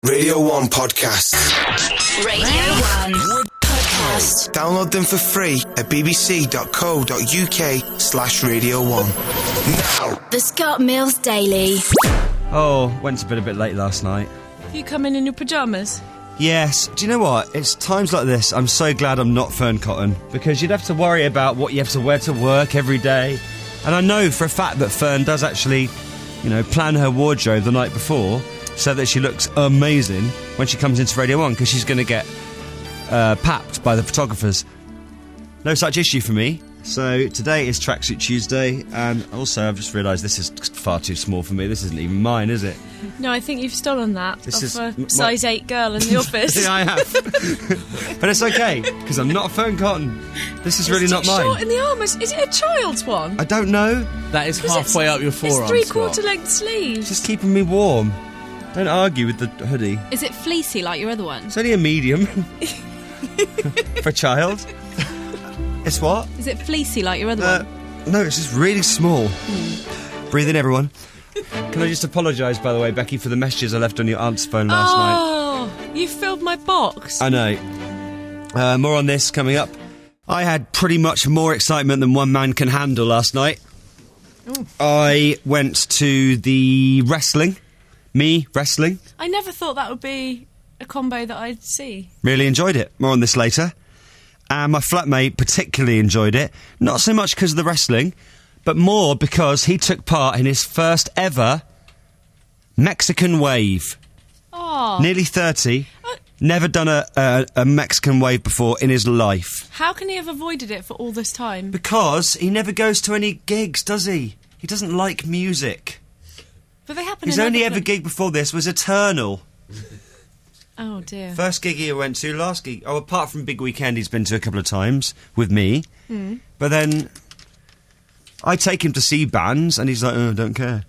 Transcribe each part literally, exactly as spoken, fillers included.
Radio one Podcast. Radio one Podcast. Download them for free at bbc.co.uk slash radio one. Now. The Scott Mills Daily. Oh, went to bed a bit late last night. You come in in your pyjamas? Yes. Do you know what? It's times like this I'm so glad I'm not Fern Cotton, because you'd have to worry about what you have to wear to work every day. And I know for a fact that Fern does actually, you know, plan her wardrobe the night before so that she looks amazing when she comes into Radio one, because she's going to get uh, papped by the photographers. No such issue for me. So today is Tracksuit Tuesday, and also I've just realised this is far too small for me. This isn't even mine, is it? No, I think you've stolen that This off is a m- size eight girl in the office. Yeah, I have. But it's okay, because I'm not Fern Cotton. This is really It's not too mine. short in the arm. Is is it a child's one? I don't know. That is Because halfway it's- up your forearm, It's three Scott. quarter length sleeves. It's just keeping me warm. Don't argue with the hoodie. Is it fleecy like your other one? It's only a medium. For a child. It's what? Is it fleecy like your other Uh, one? no, it's just really small. Breathe in, everyone. Can I just apologise, by the way, Becky, for the messages I left on your aunt's phone last night? Oh, you filled my box. I know. Uh, more on this coming up. I had pretty much more excitement than one man can handle last night. Ooh. I went to the wrestling. Me, wrestling. I never thought that would be a combo that I'd see. Really enjoyed it. More on this later. And my flatmate particularly enjoyed it. Not so much because of the wrestling, but more because he took part in his first ever Mexican wave. Oh, Nearly thirty. Uh, Never done a, a, a Mexican wave before in his life. how can he have avoided it for all this time? Because he never goes to any gigs, does he? He doesn't like music. But they happen His in only other ever pla- gig before this was Eternal. Oh dear. First gig he went to, last gig... Oh, apart from Big Weekend, he's been to a couple of times with me. Hmm. But then I take him to see bands, and he's like, oh, I don't care.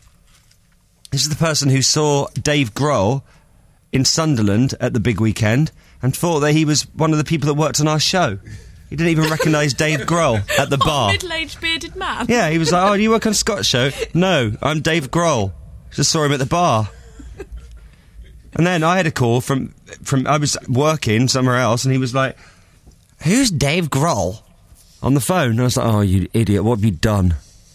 This is the person who saw Dave Grohl in Sunderland at the Big Weekend and thought that he was one of the people that worked on our show. He didn't even recognise Dave Grohl at the What, bar. middle-aged bearded man? Yeah, he was like, oh, do you work on Scott's show? No, I'm Dave Grohl. Just saw him at the bar. And then I had a call from, from I was working somewhere else, and he was like, who's Dave Grohl? On the phone. And I was like, oh, you idiot, what have you done?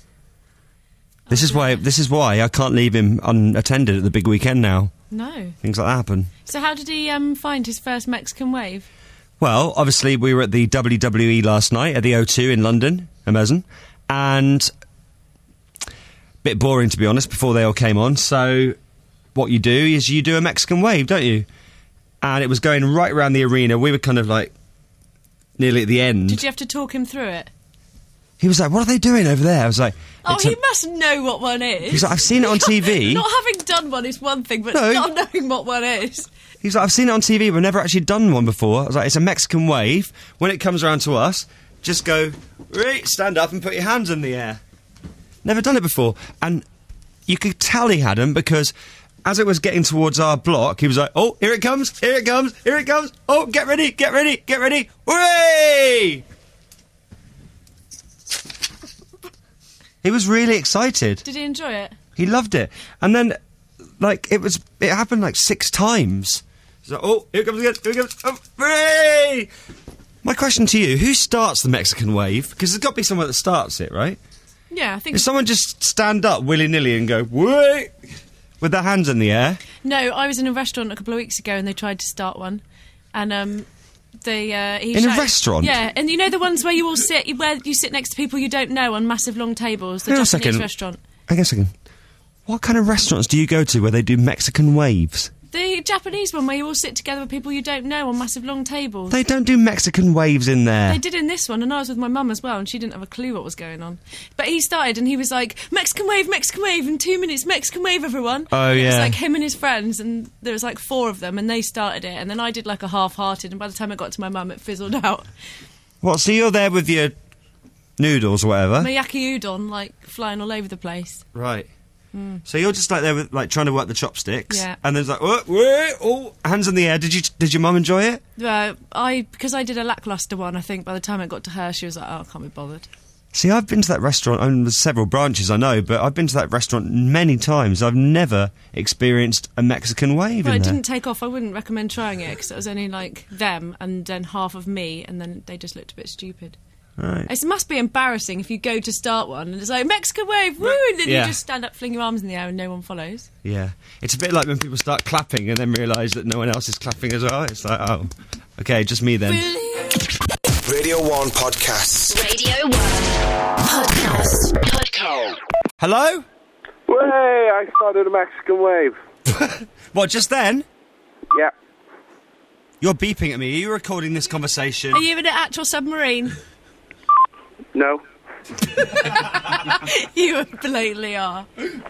This is why This is why I can't leave him unattended at the Big Weekend now. No. Things like that happen. So how did he um, find his first Mexican wave? Well, obviously, we were at the W W E last night at the O two in London, Amazon, and a bit boring, to be honest, before they all came on. So what you do is you do a Mexican wave, don't you? And it was going right around the arena. We were kind of like nearly at the end. Did you have to talk him through it? He was like, what are they doing over there? I was like... Oh, it's a- he must know what one is. He's like, I've seen it on T V. Not having done one is one thing, but No. not knowing what one is. He's like, I've seen it on T V, but I've never actually done one before. I was like, it's a Mexican wave. When it comes around to us, just go, right, stand up and put your hands in the air. Never done it before. And you could tell he hadn't, because as it was getting towards our block, he was like, oh, here it comes, here it comes, here it comes. Oh, get ready, get ready, get ready. Hooray! He was really excited. Did he enjoy it? He loved it. And then, like, it was, it happened like six times. He's like, oh, here it comes again, here it comes, oh, hooray! My question to you, who starts the Mexican wave? Because there's got to be someone that starts it, right? Yeah, I think... If someone just stand up willy-nilly and go, wait, with their hands in the air. No, I was in a restaurant a couple of weeks ago and they tried to start one. And, um... They, uh, he In a shouted- restaurant? Yeah, and you know the ones where you all sit, where you sit next to people you don't know on massive long tables, the Hang on a Japanese second. restaurant. Hang on a second. What kind of restaurants do you go to where they do Mexican waves? The Japanese one where you all sit together with people you don't know on massive long tables. They don't do Mexican waves in there. They did in this one, and I was with my mum as well, and she didn't have a clue what was going on. But he started, and he was like, Mexican wave, Mexican wave, in two minutes, Mexican wave, everyone. Oh, And It was yeah. like him and his friends, and there was like four of them, and they started it, and then I did like a half-hearted, and by the time it got to my mum, it fizzled out. What, so you're there with your noodles or whatever? My yaki udon, like, flying all over the place. Right. So you're just like there with like trying to work the chopsticks, Yeah. and there's like oh, oh, oh, hands in the air. Did you did your mum enjoy it? Uh, I because I did a lackluster one, I think by the time it got to her, she was like, oh, I can't be bothered. See, I've been to that restaurant, I mean, there's several branches I know, but I've been to that restaurant many times. I've never experienced a Mexican wave Well, in it there. didn't take off. I wouldn't recommend trying it because it was only like them and then half of me, and then they just looked a bit stupid. Right. It must be embarrassing if you go to start one and it's like Mexican wave, woo, and then Yeah. you just stand up, fling your arms in the air, and no one follows. Yeah. It's a bit like when people start clapping and then realise that no one else is clapping as well. It's like, oh, okay, just me then. Radio one Podcasts. Radio one Podcast. Podcast. Hello? Way, I started a Mexican wave. What, just then? Yeah. You're beeping at me. Are you recording this conversation? Are you in an actual submarine? No. You blatantly are.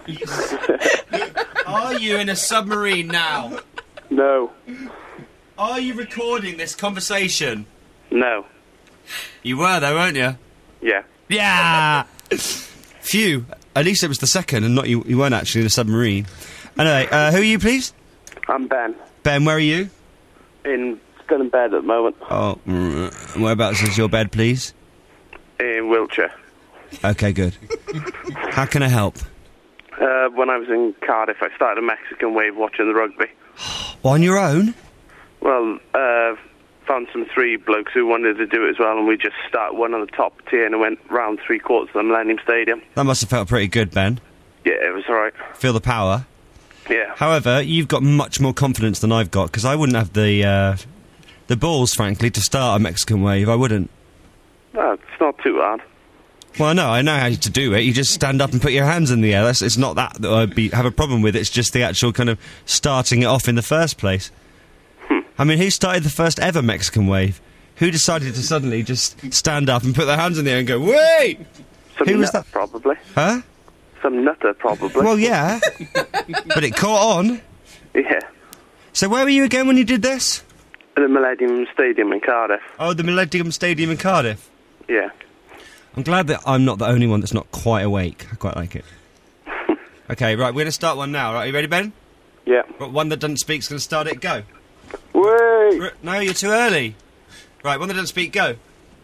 Are you in a submarine now? No. Are you recording this conversation? No. You were though, weren't you? Yeah. Yeah! Phew. At least it was the second and not you, you weren't actually in a submarine. Anyway, uh, who are you, please? I'm Ben. Ben, where are you? In still in bed at the moment. Oh, mm, whereabouts is your bed, please? In Wiltshire. Okay, good. How can I help? Uh, when I was in Cardiff, I started a Mexican wave watching the rugby. On your own? Well, uh, found some three blokes who wanted to do it as well, and we just started one on the top tier and went round three quarters of the Millennium Stadium. That must have felt pretty good, Ben. Yeah, it was alright. Feel the power. Yeah. However, you've got much more confidence than I've got, because I wouldn't have the uh, the balls, frankly, to start a Mexican wave. I wouldn't. No, it's not too hard. Well, no, I know how to do it. You just stand up and put your hands in the air. That's, it's not that that I'd be, have a problem with. It's just the actual kind of starting it off in the first place. Hmm. I mean, who started the first ever Mexican wave? Who decided to suddenly just stand up and put their hands in the air and go, wait! Some Who was nutter, that? probably. Huh? Some nutter, probably. Well, yeah. But it caught on. Yeah. So where were you again when you did this? At the Millennium Stadium in Cardiff. Oh, the Millennium Stadium in Cardiff. Yeah. I'm glad that I'm not the only one that's not quite awake. I quite like it. Okay, right, we're going to start one now. Right, are you ready, Ben? Yeah. Right, one that doesn't speak's going to start it. Go. Wait! R- No, you're too early. Right, one that doesn't speak. Go.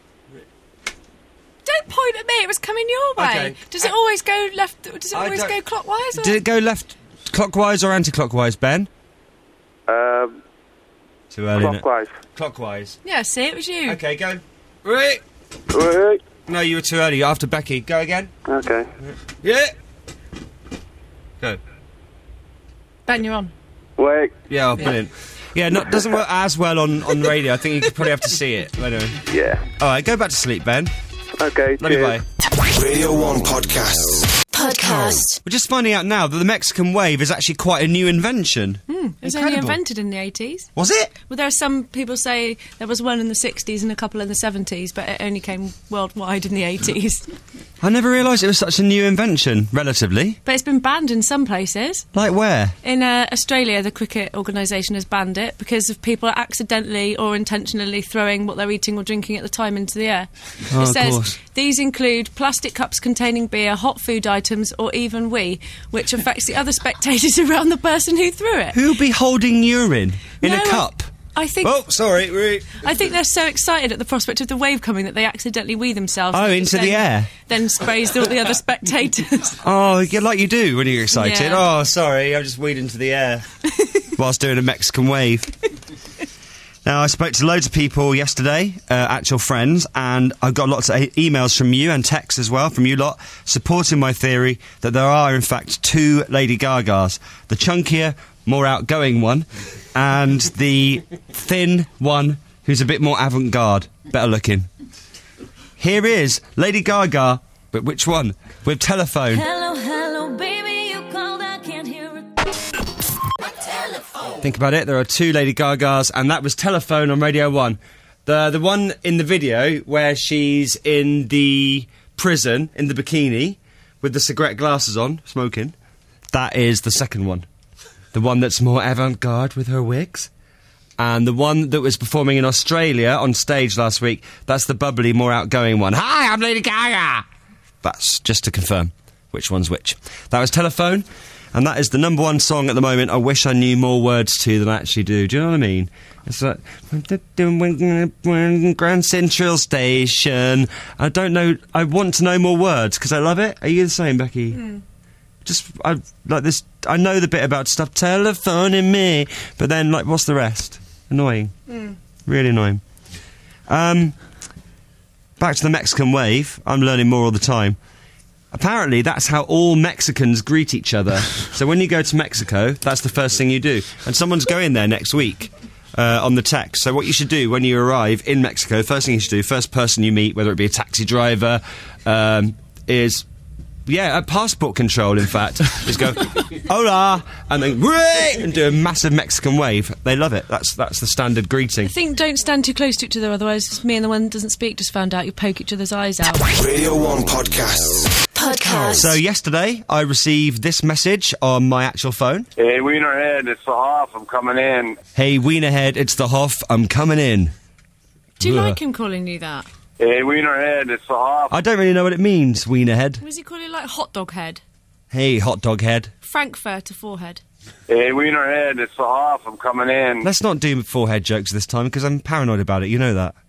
Don't point at me. It was coming your way. Okay. Does it always go left? Does it I always don't- go clockwise? Or? Did it go left clockwise or anti-clockwise, Ben? Um, Too early. innit? clockwise. Clockwise. Yeah, see, it was you. Okay, go. Right. Wait! No, you were too early. You're after Becky. Go again. Okay. Yeah. Go. Ben, you're on. Wait. Yeah, oh, brilliant. Yeah, not doesn't work as well on, on radio. I think you could probably have to see it. Anyway. Yeah. All right, go back to sleep, Ben. Okay, Love you, cheers. bye. Radio one Podcasts. Podcast. We're just finding out now that the Mexican wave is actually quite a new invention. It was only Incredible. invented in the eighties. Was it? Well, there are some people say there was one in the sixties and a couple in the seventies, but it only came worldwide in the eighties. I never realised it was such a new invention, relatively. But it's been banned in some places. Like where? In uh, Australia, the cricket organisation has banned it because of people accidentally or intentionally throwing what they're eating or drinking at the time into the air. Oh, it of says course. these include plastic cups containing beer, hot food items, or even wee, which affects the other spectators around the person who threw it. Who'll be holding urine in No, a I- cup? I think Oh, sorry. we- I think they're so excited at the prospect of the wave coming that they accidentally wee themselves. Oh, which into the then- air. Then sprays all the other spectators. Oh, yeah, like you do when you're excited. Yeah. Oh, sorry, I just weed into the air whilst doing a Mexican wave. Now, I spoke to loads of people yesterday, uh, actual friends, and I've got lots of e- emails from you and texts as well from you lot supporting my theory that there are, in fact, two Lady Gagas. The chunkier, more outgoing one, and the thin one who's a bit more avant-garde, better looking. Here is Lady Gaga, but which one? With Telephone. Hello, hello, baby, you called, I can't hear it. Think about it, there are two Lady Gagas, and that was Telephone on Radio one. The the one in the video where she's in the prison, in the bikini, with the cigarette glasses on, smoking, that is the second one. The one that's more avant-garde with her wigs. And the one that was performing in Australia on stage last week, that's the bubbly, more outgoing one. Hi, I'm Lady Gaga! That's just to confirm which one's which. That was Telephone. And that is the number one song at the moment. I wish I knew more words to than I actually do. Do you know what I mean? It's like Grand Central Station. I don't know. I want to know more words because I love it. Are you the same, Becky? Mm. Just I like this. I know the bit about stop telephoning me, but then like, what's the rest? Annoying. Mm. Really annoying. Um, back to the Mexican wave. I'm learning more all the time. Apparently, that's how all Mexicans greet each other. So when you go to Mexico, that's the first thing you do. And someone's going there next week uh, on the text. So what you should do when you arrive in Mexico, first thing you should do, first person you meet, whether it be a taxi driver, um, is... Yeah, at passport control, in fact. Just go, hola, and then, and do a massive Mexican wave. They love it. That's that's the standard greeting. I think don't stand too close to each other, otherwise me and the one that doesn't speak just found out you poke each other's eyes out. Radio one Podcasts. Podcast. So yesterday, I received this message on my actual phone. Hey, Wienerhead, it's the Hoff. I'm coming in. Hey, Wienerhead, it's the Hoff. I'm coming in. Do you Ugh. like him calling you that? Hey, Wienerhead, it's the Hoff. I don't really know what it means, Wienerhead. Was he calling you like hot dog head? Hey, hot dog head. Frankfurter forehead. Hey, Wienerhead, it's the Hoff. I'm coming in. Let's not do forehead jokes this time, because I'm paranoid about it. You know that.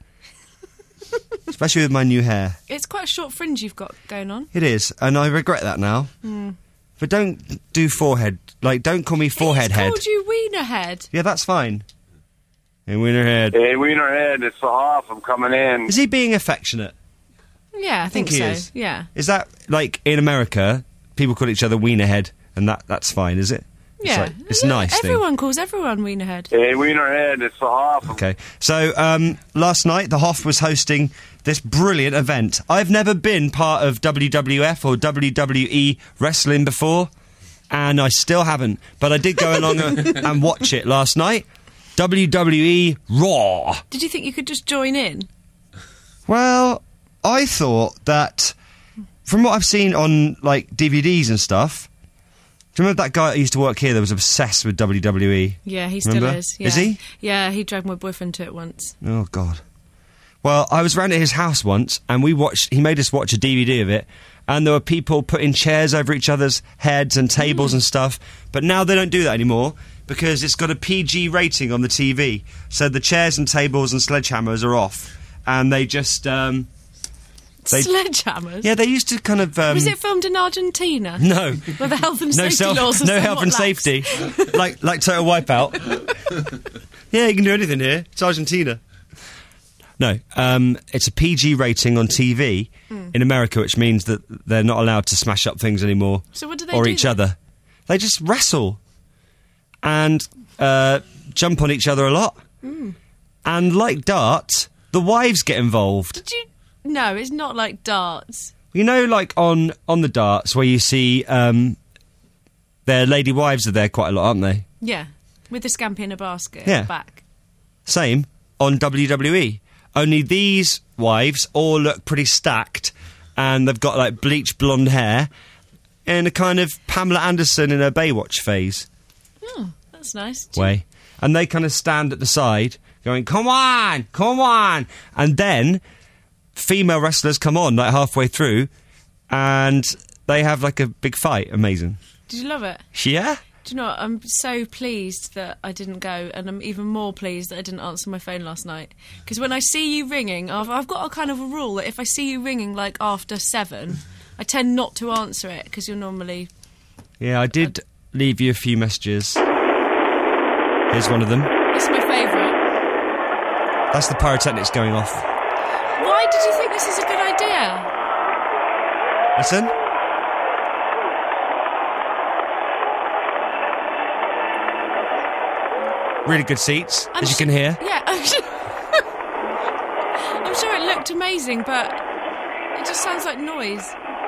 Especially with my new hair. It's quite a short fringe you've got going on. It is, and I regret that now. Mm. But don't do forehead. Like, don't call me forehead He's head. called you wiener head. Yeah, that's fine. Hey, Wienerhead. Hey, Wienerhead, it's the Hoff. I'm coming in. Is he being affectionate? Yeah, I, think think, he so. is. Yeah. Is that, like, in America, people call each other Wienerhead, and that that's fine, is it? It's Yeah. like, it's a nice thing. Everyone calls everyone wiener head. Hey, Wienerhead, it's the Hoff. Okay. So, um, last night, the Hoff was hosting this brilliant event. I've never been part of W W F or W W E wrestling before, and I still haven't. But I did go along and, and watch it last night. W W E Raw. Did you think you could just join in? Well, I thought that, from what I've seen on, like, D V Ds and stuff... Do you remember that guy that used to work here that was obsessed with W W E? Yeah, he still Remember? is. Yeah. Is he? Yeah, he dragged my boyfriend to it once. Oh, God. Well, I was round at his house once, and we watched... He made us watch a D V D of it, and there were people putting chairs over each other's heads and tables mm. and stuff, but now they don't do that anymore, because it's got a P G rating on the T V, so the chairs and tables and sledgehammers are off, and they just... Um, They, Sledgehammers? Yeah, they used to kind of... Um, was it filmed in Argentina? No. Where the health and no safety self, laws are No health and somewhat lax. safety. like like Total Wipeout. Yeah, you can do anything here. It's Argentina. No, um, it's a P G rating on T V mm. in America, which means that they're not allowed to smash up things anymore. So what do they or do each then? other. They just wrestle and uh, jump on each other a lot. Mm. And like darts, the wives get involved. Did you... No, it's not like darts. You know, like on, on the darts where you see um, their lady wives are there quite a lot, aren't they? Yeah, with the scampi in a basket Yeah. at the back. Same on W W E. Only these wives all look pretty stacked, and they've got like bleached blonde hair and a kind of Pamela Anderson in her Baywatch phase Oh, that's nice. way. And they kind of stand at the side going, come on, come on. And then female wrestlers come on like halfway through and they have like a big fight. Amazing. Did you love it? Yeah? Do you know what? I'm so pleased that I didn't go, and I'm even more pleased that I didn't answer my phone last night. Because when I see you ringing, I've, I've got a kind of a rule that if I see you ringing like after seven, I tend not to answer it because you're normally... Yeah, I did leave you a few messages. Here's one of them. This is my favourite. That's the pyrotechnics going off. Why did you think this is a good idea? Listen. Really good seats, I'm as you sh- can hear. Yeah, I'm sure, I'm sure it looked amazing, but it just sounds like noise.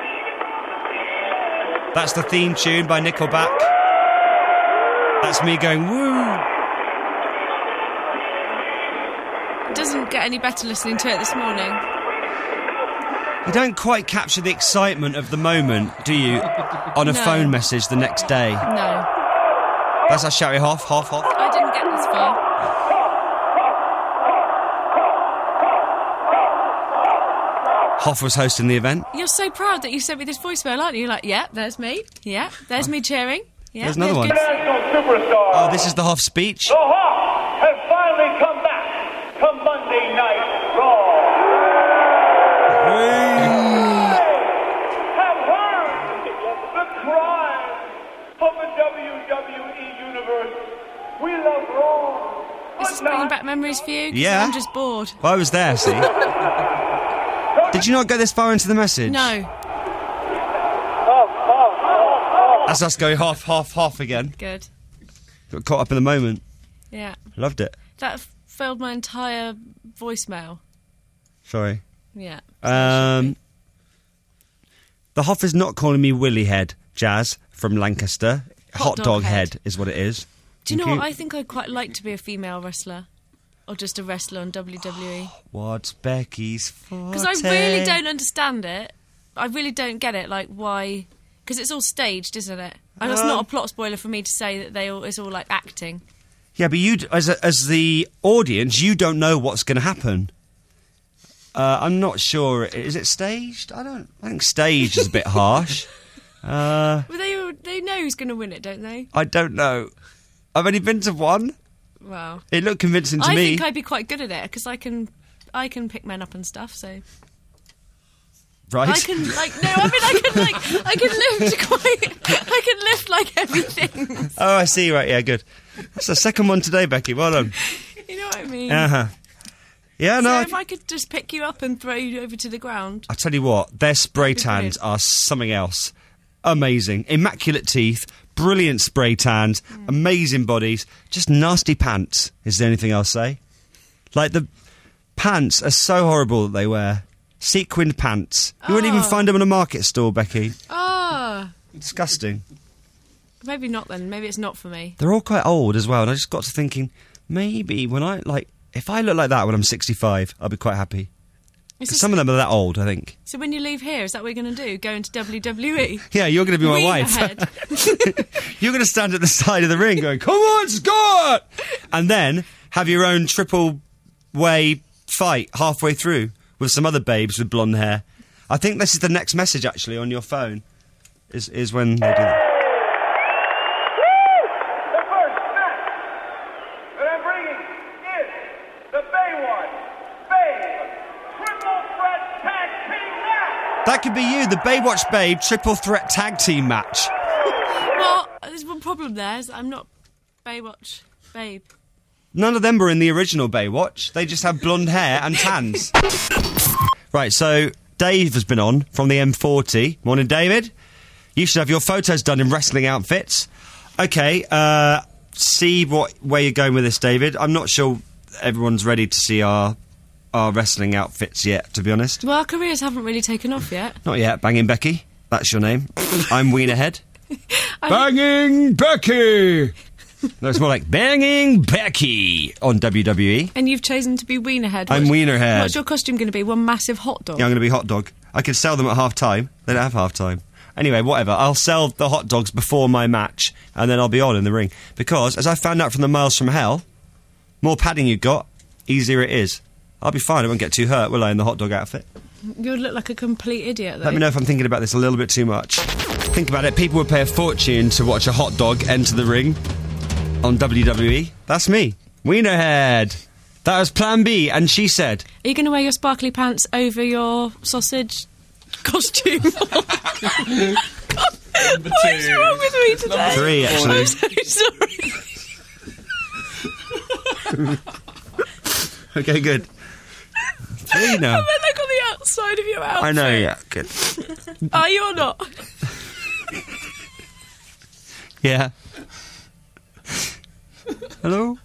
That's the theme tune by Nickelback. That's me going, woo! It doesn't get any better listening to it this morning. You don't quite capture the excitement of the moment, do you, on a No. phone message the next day? No, That's our shouty Hoff, Hoff, Hoff. I didn't get this far. Hoff was hosting the event. You're so proud that you sent me this voicemail, aren't you? You're like, yeah, there's me. Yeah, there's me cheering. Yeah, There's another we one. have good- International superstar. Oh, this is the Hoff speech. The Hawk has finally come back to Monday Night Raw. Have heard the cries of the W W E universe. We love Raw. Is this bringing back memories for you? 'Cause Yeah. I'm just bored. Well, I was there, see. Did you not go this far into the message? No. That's us going half, half, half again. Good. Got caught up in the moment. Yeah. Loved it. That f- filled my entire voicemail. Sorry. Yeah. Um, the Hoff is not calling me Willy Head, Jazz, from Lancaster. Hot, Hot dog, dog head. head. is what it is. Do you know Thank what? I think I'd quite like to be a female wrestler. Or just a wrestler on W W E. What's Becky's forte? Because I really don't understand it. I really don't get it. Like, why... Because it's all staged, isn't it? And it's Um, not a plot spoiler for me to say that they all, it's all, like, acting. Yeah, but you, d- as a, as the audience, you don't know what's going to happen. Uh, I'm not sure. Is it staged? I don't. I think staged is a bit harsh. Uh, But they they know who's going to win it, don't they? I don't know. I've only been to one. Wow. It looked convincing to I me. think I'd be quite good at it, because I can... I can pick men up and stuff, so... right? I can, like, no, I mean, I can, like, I can lift quite... I can lift, like, everything. Oh, I see. Right. Yeah. Good. That's the second one today, Becky. Well done. You know what I mean? Uh huh. Yeah. No. So I, if I could just pick you up and throw you over to the ground... I tell you what, their spray That'd be tans brilliant. are something else. Amazing. Immaculate teeth, brilliant spray tans, Mm. amazing bodies, just nasty pants, is the only thing I'll say. Like, the pants are so horrible that they wear. Sequined pants. You wouldn't even Oh. find them in a market stall, Becky. Ah, Disgusting. maybe not then. Maybe it's not for me. They're all quite old as well, and I just got to thinking, maybe when I, like, if I look like that when I'm sixty-five, I'll be quite happy. Is 'Cause this- some of them are that old, I think. So when you leave here, is that what you're going to do? Go into W W E? Yeah, you're going to be my Ween wife. ahead. You're going to stand at the side of the ring going, come on, Scott! And then have your own triple way fight halfway through with some other babes with blonde hair. I think this is the next message, actually, on your phone, is, is when they do that. The first match that I'm bringing is the Baywatch Babe Triple Threat Tag Team Match. That could be you, the Baywatch Babe triple threat tag team match. Well, there's one problem there. Is I'm not Baywatch babe. None of them were in the original Baywatch. They just have blonde hair and tans. Right, so Dave has been on from the M forty. Morning, David. You should have your photos done in wrestling outfits. Okay, uh, see what where you're going with this, David. I'm not sure everyone's ready to see our our wrestling outfits yet, to be honest. Well, our careers haven't really taken off yet. Not yet. Banging Becky. That's your name. I'm Wienerhead. Banging Becky! No, it's more like Banging Becky on W W E. And you've chosen to be Wienerhead. I'm What's- Wienerhead. What's your costume going to be? One massive hot dog? Yeah, I'm going to be hot dog. I could sell them at half time. They don't have half time. Anyway, whatever. I'll sell the hot dogs before my match, and then I'll be on in the ring. Because, as I found out from the Miles from Hell, more padding you got, easier it is. I'll be fine. I won't get too hurt, will I, in the hot dog outfit? You'll look like a complete idiot, though. Let me know if I'm thinking about this a little bit too much. Think about it. People would pay a fortune to watch a hot dog enter the ring on W W E. That's me. Wienerhead. That was Plan B, and she said... Are you going to wear your sparkly pants over your sausage costume? God, what is wrong with me today? Three, actually. I'm so sorry. Okay, good. Three now. I meant like on the outside of your outfit. I know, yeah, good. Are you or not? Yeah. Hello?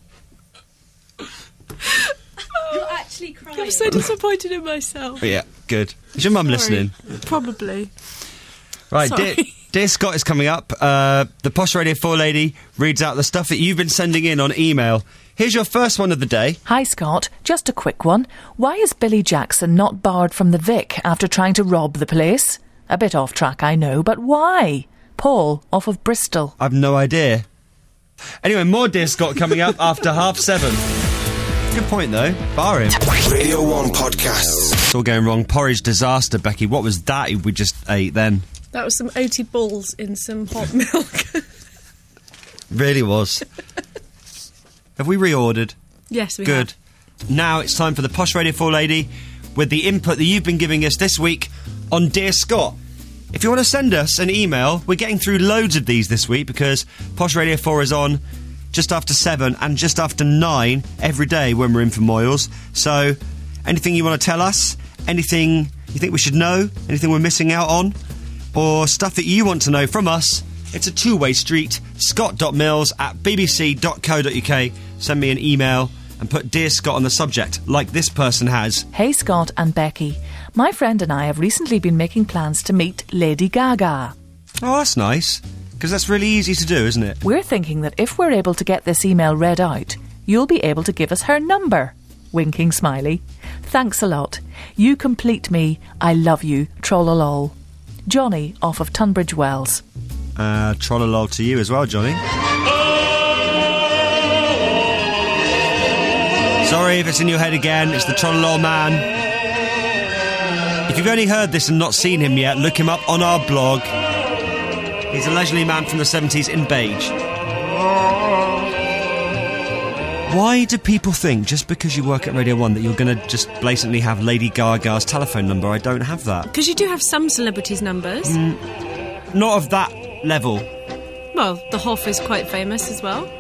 You're actually crying. I'm so disappointed in myself. Yeah, good. Is your mum Sorry. listening? Probably. Right, Sorry. dear, dear Scott is coming up. Uh, the Posh Radio four lady reads out the stuff that you've been sending in on email. Here's your first one of the day. Hi, Scott. Just a quick one. Why is Billy Jackson not barred from the Vic after trying to rob the place? A bit off track, I know, but why? Paul, off of Bristol. I've no idea. Anyway, more Dear Scott coming up after half seven. Good point, though. Bar him. Radio one Podcasts. It's all going wrong. Porridge disaster, Becky. What was that we just ate then? That was some oaty balls in some hot milk. Really was. Have we reordered? Yes, we Good. have. Now it's time for the Posh Radio four lady with the input that you've been giving us this week on Dear Scott. If you want to send us an email, we're getting through loads of these this week because Posh Radio four is on just after seven and just after nine every day when we're in for Moyles. So, anything you want to tell us, anything you think we should know, anything we're missing out on, or stuff that you want to know from us, it's a two-way street. Scott.mills at bbc.co.uk. Send me an email and put Dear Scott on the subject, like this person has. Hey Scott and Becky, my friend and I have recently been making plans to meet Lady Gaga. Oh, that's nice, because that's really easy to do, isn't it? We're thinking that if we're able to get this email read out, you'll be able to give us her number. Winking smiley. Thanks a lot. You complete me. I love you. Trollolol. Johnny, off of Tunbridge Wells. Uh, trollolol to you as well, Johnny. Sorry if it's in your head again, it's the Trollolol man. If you've only heard this and not seen him yet, look him up on our blog. He's a leisurely man from the seventies in beige. Why do people think, just because you work at Radio one, that you're going to just blatantly have Lady Gaga's telephone number? I don't have that. Because you do have some celebrities' numbers. Mm, not of that level. Well, the Hoff is quite famous as well.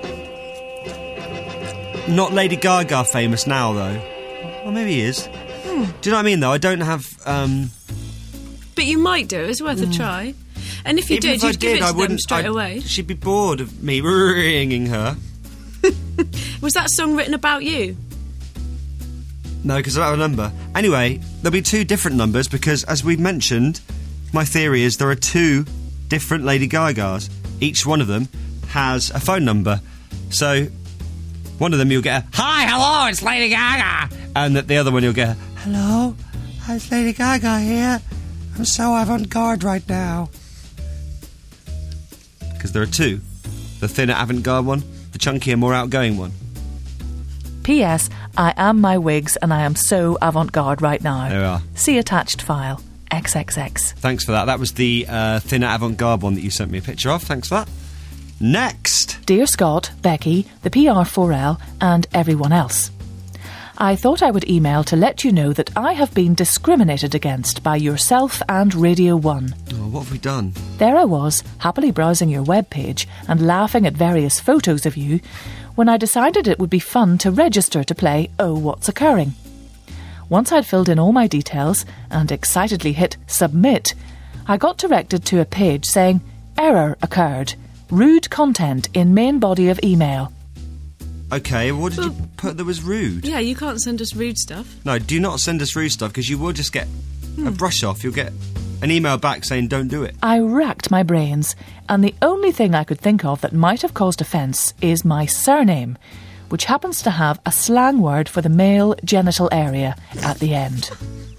Not Lady Gaga famous now, though. Well, maybe he is. Hmm. Do you know what I mean, though? I don't have... Um, but you might do. It's worth mm. a try. And if you Even did, if you'd I give did, it to I them wouldn't, straight I'd, away. She'd be bored of me ringing her. Was that song written about you? No, because I don't have a number. Anyway, there'll be two different numbers because, as we've mentioned, my theory is there are two different Lady Gagas. Each one of them has a phone number. So, one of them you'll get a, "Hi, hello, it's Lady Gaga." And the other one you'll get a, "Hello, it's Lady Gaga here. I'm so avant-garde right now." Because there are two. The thinner avant-garde one, the chunkier, more outgoing one. P S. I am my wigs and I am so avant-garde right now. There we are. See attached file. X X X. Thanks for that. That was the uh, thinner avant-garde one that you sent me a picture of. Thanks for that. Next. Dear Scott, Becky, the P R four L and everyone else. I thought I would email to let you know that I have been discriminated against by yourself and Radio one. Oh, what have we done? There I was, happily browsing your webpage and laughing at various photos of you, when I decided it would be fun to register to play Oh What's Occurring. Once I'd filled in all my details and excitedly hit Submit, I got directed to a page saying, "Error occurred. Rude content in main body of email." Okay, what did Well, you put that was rude? Yeah, you can't send us rude stuff. No, do not send us rude stuff because you will just get Hmm. a brush off. You'll get an email back saying don't do it. I racked my brains, and the only thing I could think of that might have caused offence is my surname, which happens to have a slang word for the male genital area at the end.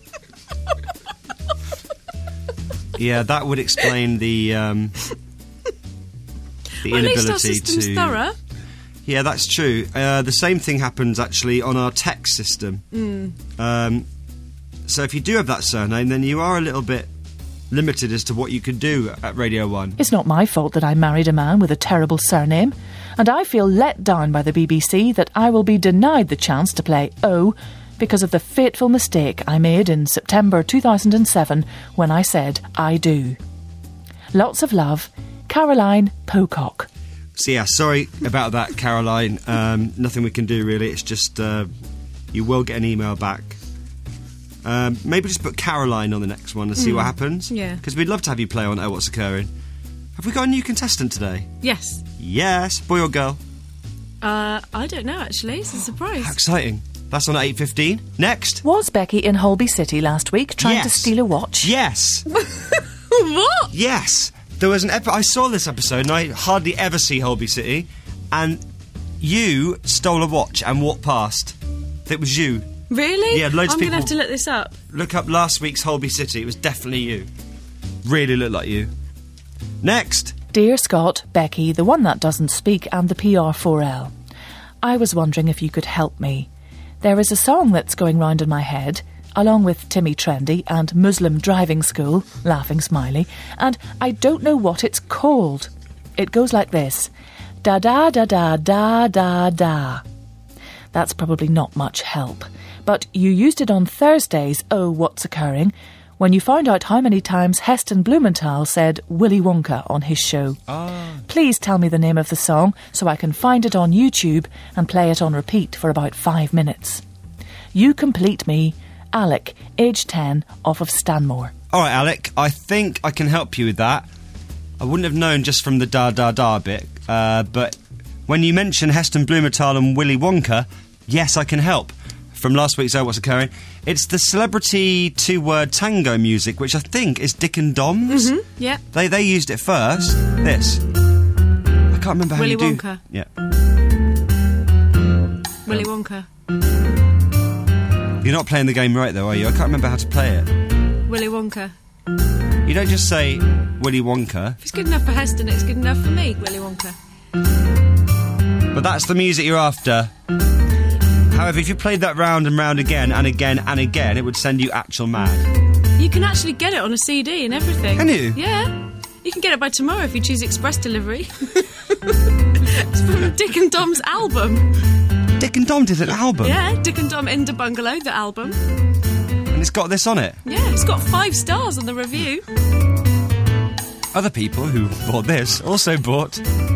Yeah, that would explain the um, the Well, at least our inability system's to. thorough. Yeah, that's true. Uh, the same thing happens actually on our text system. Mm. Um, so if you do have that surname, then you are a little bit limited as to what you could do at Radio one. It's not my fault that I married a man with a terrible surname, and I feel let down by the B B C that I will be denied the chance to play O because of the fateful mistake I made in September two thousand seven when I said I do. Lots of love, Caroline Pocock. So yeah, sorry about that, Caroline. Um, nothing we can do really. It's just uh, you will get an email back. Um, maybe just put Caroline on the next one and see Mm. what happens. Yeah. Because we'd love to have you play on Oh What's Occurring. Have we got a new contestant today? Yes. Yes, boy or girl? Uh, I don't know, actually. It's a surprise. How exciting. That's on at eight fifteen. Next. Was Becky in Holby City last week trying Yes. to steal a watch? Yes. What? Yes. There was an epi- I saw this episode and I hardly ever see Holby City, and you stole a watch and walked past. It was you. Really? Yeah, loads I'm of going to have people- to look this up. Look up last week's Holby City. It was definitely you. Really looked like you. Next. Dear Scott, Becky, the one that doesn't speak, and the P R four L. I was wondering if you could help me. There is a song that's going round in my head, along with Timmy Trendy and Muslim Driving School, laughing smiley, and I don't know what it's called. It goes like this. Da da da da da da da. That's probably not much help, but you used it on Thursday's Oh What's Occurring when you found out how many times Heston Blumenthal said Willy Wonka on his show. Ah. Please tell me the name of the song so I can find it on YouTube and play it on repeat for about five minutes. You complete me, Alec, age ten, off of Stanmore. All right, Alec, I think I can help you with that. I wouldn't have known just from the da-da-da bit, uh, but when you mention Heston Blumenthal and Willy Wonka, yes, I can help. From last week's Oh What's Occurring, it's the celebrity two-word tango music, which I think is Dick and Dom's. Mm-hmm, yeah. They they used it first. This. I can't remember how Willy you do... Wonka. Yeah. Willy Wonka. You're not playing the game right, though, are you? I can't remember how to play it. Willy Wonka. You don't just say Willy Wonka. If it's good enough for Heston, it's good enough for me, Willy Wonka. But that's the music you're after. However, if you played that round and round again and again and again, it would send you actual mad. You can actually get it on a C D and everything. Can you? Yeah. You can get it by tomorrow if you choose express delivery. It's from Dick and Dom's album. Dick and Dom did an album? Yeah, Dick and Dom in the Bungalow, the album. And it's got this on it? Yeah, it's got five stars on the review. Other people who bought this also bought...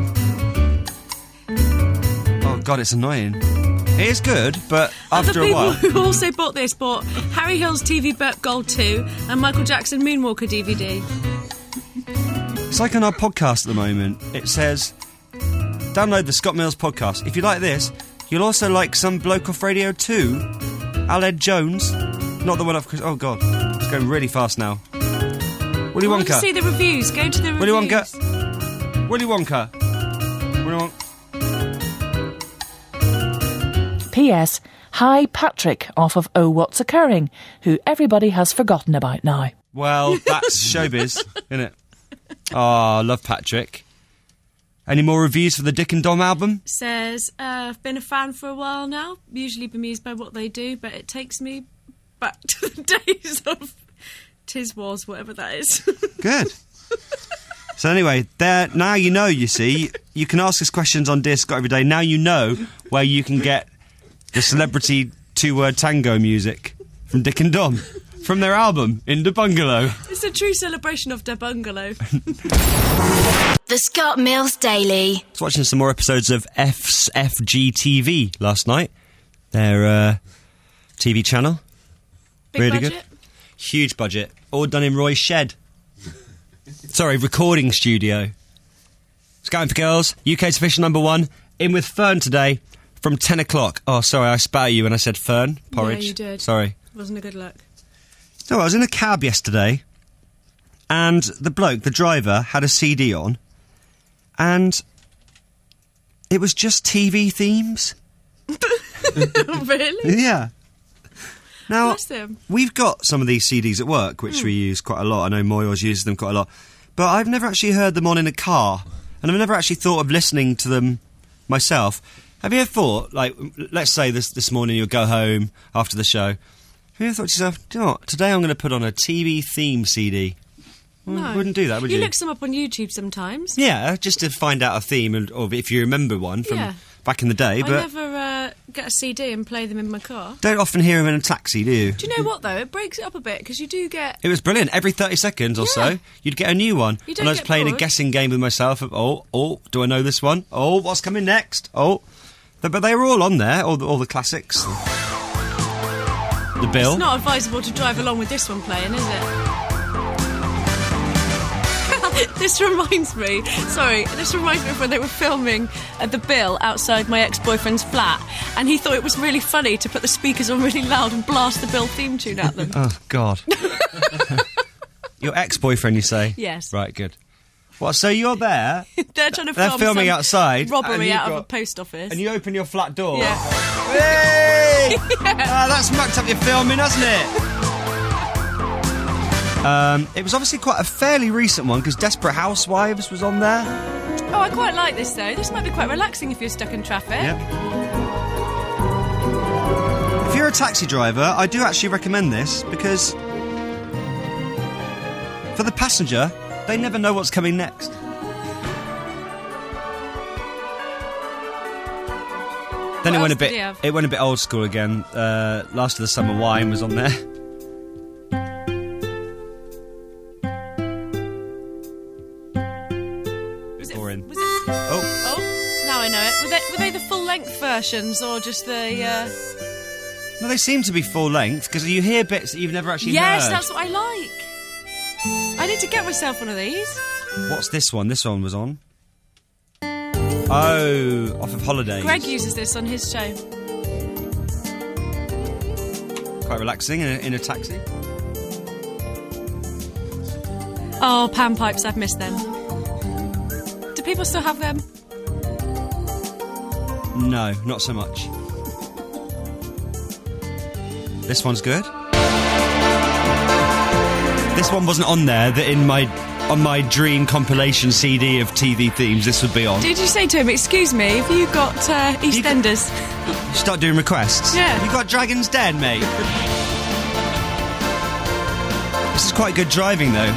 Oh, God, it's annoying. It is good, but after Other a while... people who also bought this bought Harry Hill's T V Burt Gold two and Michael Jackson Moonwalker D V D. It's like on our podcast at the moment. It says, download the Scott Mills podcast. If you like this, you'll also like some bloke off Radio two, Aled Jones. Not the one off... Oh, God. It's going really fast now. Willy I want to Wonka. see the reviews. Go to the reviews. Willy Wonka. Willy Wonka. Willy Wonka. P S. Hi, Patrick, off of Oh What's Occurring, who everybody has forgotten about now. Well, that's showbiz, isn't it? Oh, I love Patrick. Any more reviews for the Dick and Dom album? Says, uh, I've been a fan for a while now, usually bemused by what they do, but it takes me back to the days of Tis Was, whatever that is. Good. So anyway, there. Now you know, you see, you can ask us questions on Dear Scott every day. Now you know where you can get the celebrity two-word tango music from Dick and Dom, from their album, In the Bungalow. It's a true celebration of the bungalow. The Scott Mills Daily. I was watching some more episodes of F's F G T V last night. Their uh, T V channel. Big really budget? good. Huge budget. All done in Roy's shed. Sorry, recording studio. Scouting for Girls, U K's official number one. In with Fern today from ten o'clock. Oh, sorry, I spat at you when I said Fern. Porridge. Yeah, you did. Sorry. Wasn't a good look. So I was in a cab yesterday, and the bloke, the driver, had a C D on, and it was just T V themes. Really? Yeah. Now, Bless them. we've got some of these C Ds at work, which Hmm. we use quite a lot. I know Moyles uses them quite a lot. But I've never actually heard them on in a car, and I've never actually thought of listening to them myself. Have you ever thought, like, let's say this this morning you'll go home after the show, have you ever thought to yourself, do you know what, today I'm going to put on a T V theme C D? Well, No. Wouldn't do that, would you? You look some up on YouTube sometimes. Yeah, just to find out a theme, and, or if you remember one from Yeah. back in the day. I But never uh, get a C D and play them in my car. don't often hear them in a taxi, do you? Do you know what, though? It breaks it up a bit, because you do get... It was brilliant. Every thirty seconds or Yeah. so, you'd get a new one. You don't and I was get playing a bored. guessing game with myself of, oh, oh, do I know this one? Oh, what's coming next? Oh. But, but they were all on there, all the, all the classics. The Bill. It's not advisable to drive along with this one playing, is it? This reminds me, sorry, this reminds me of when they were filming at the Bill outside my ex-boyfriend's flat, and he thought it was really funny to put the speakers on really loud and blast the Bill theme tune at them. Oh, God. Your ex-boyfriend, you say? Yes. Right, good. What, so you're there, They're trying to they're film filming some outside, and robbery you've out of got- a post office. and you open your flat door. Yeah. Hey! Ah, that's mucked up your filming, hasn't it? Um, it was obviously quite a fairly recent one, because Desperate Housewives was on there. Oh, I quite like this, though. This might be quite relaxing if you're stuck in traffic. Yep. If you're a taxi driver, I do actually recommend this, because for the passenger, they never know what's coming next. Then What it went a else did bit. he have? It went a bit old school again. Uh, Last of the Summer Wine was on there. Was it, Boring. was it, Oh, oh, now I know it. Were they, were they the full-length versions or just the... Uh... no, they seem to be full length because you hear bits that you've never actually Yes, heard. that's what I like. I need to get myself one of these. What's this one? This one was on. Oh, off of Holidays. Greg uses this on his show. Quite relaxing in a, in a taxi. Oh, pan pipes, I've missed them. Do people still have them? No, not so much. This one's good. This one wasn't on there. That in my on my dream compilation C D of T V themes, this would be on. Did you say to him, excuse me, have you got uh, EastEnders? Start doing requests. Yeah. You got Dragon's Den, mate. This is quite good driving, though.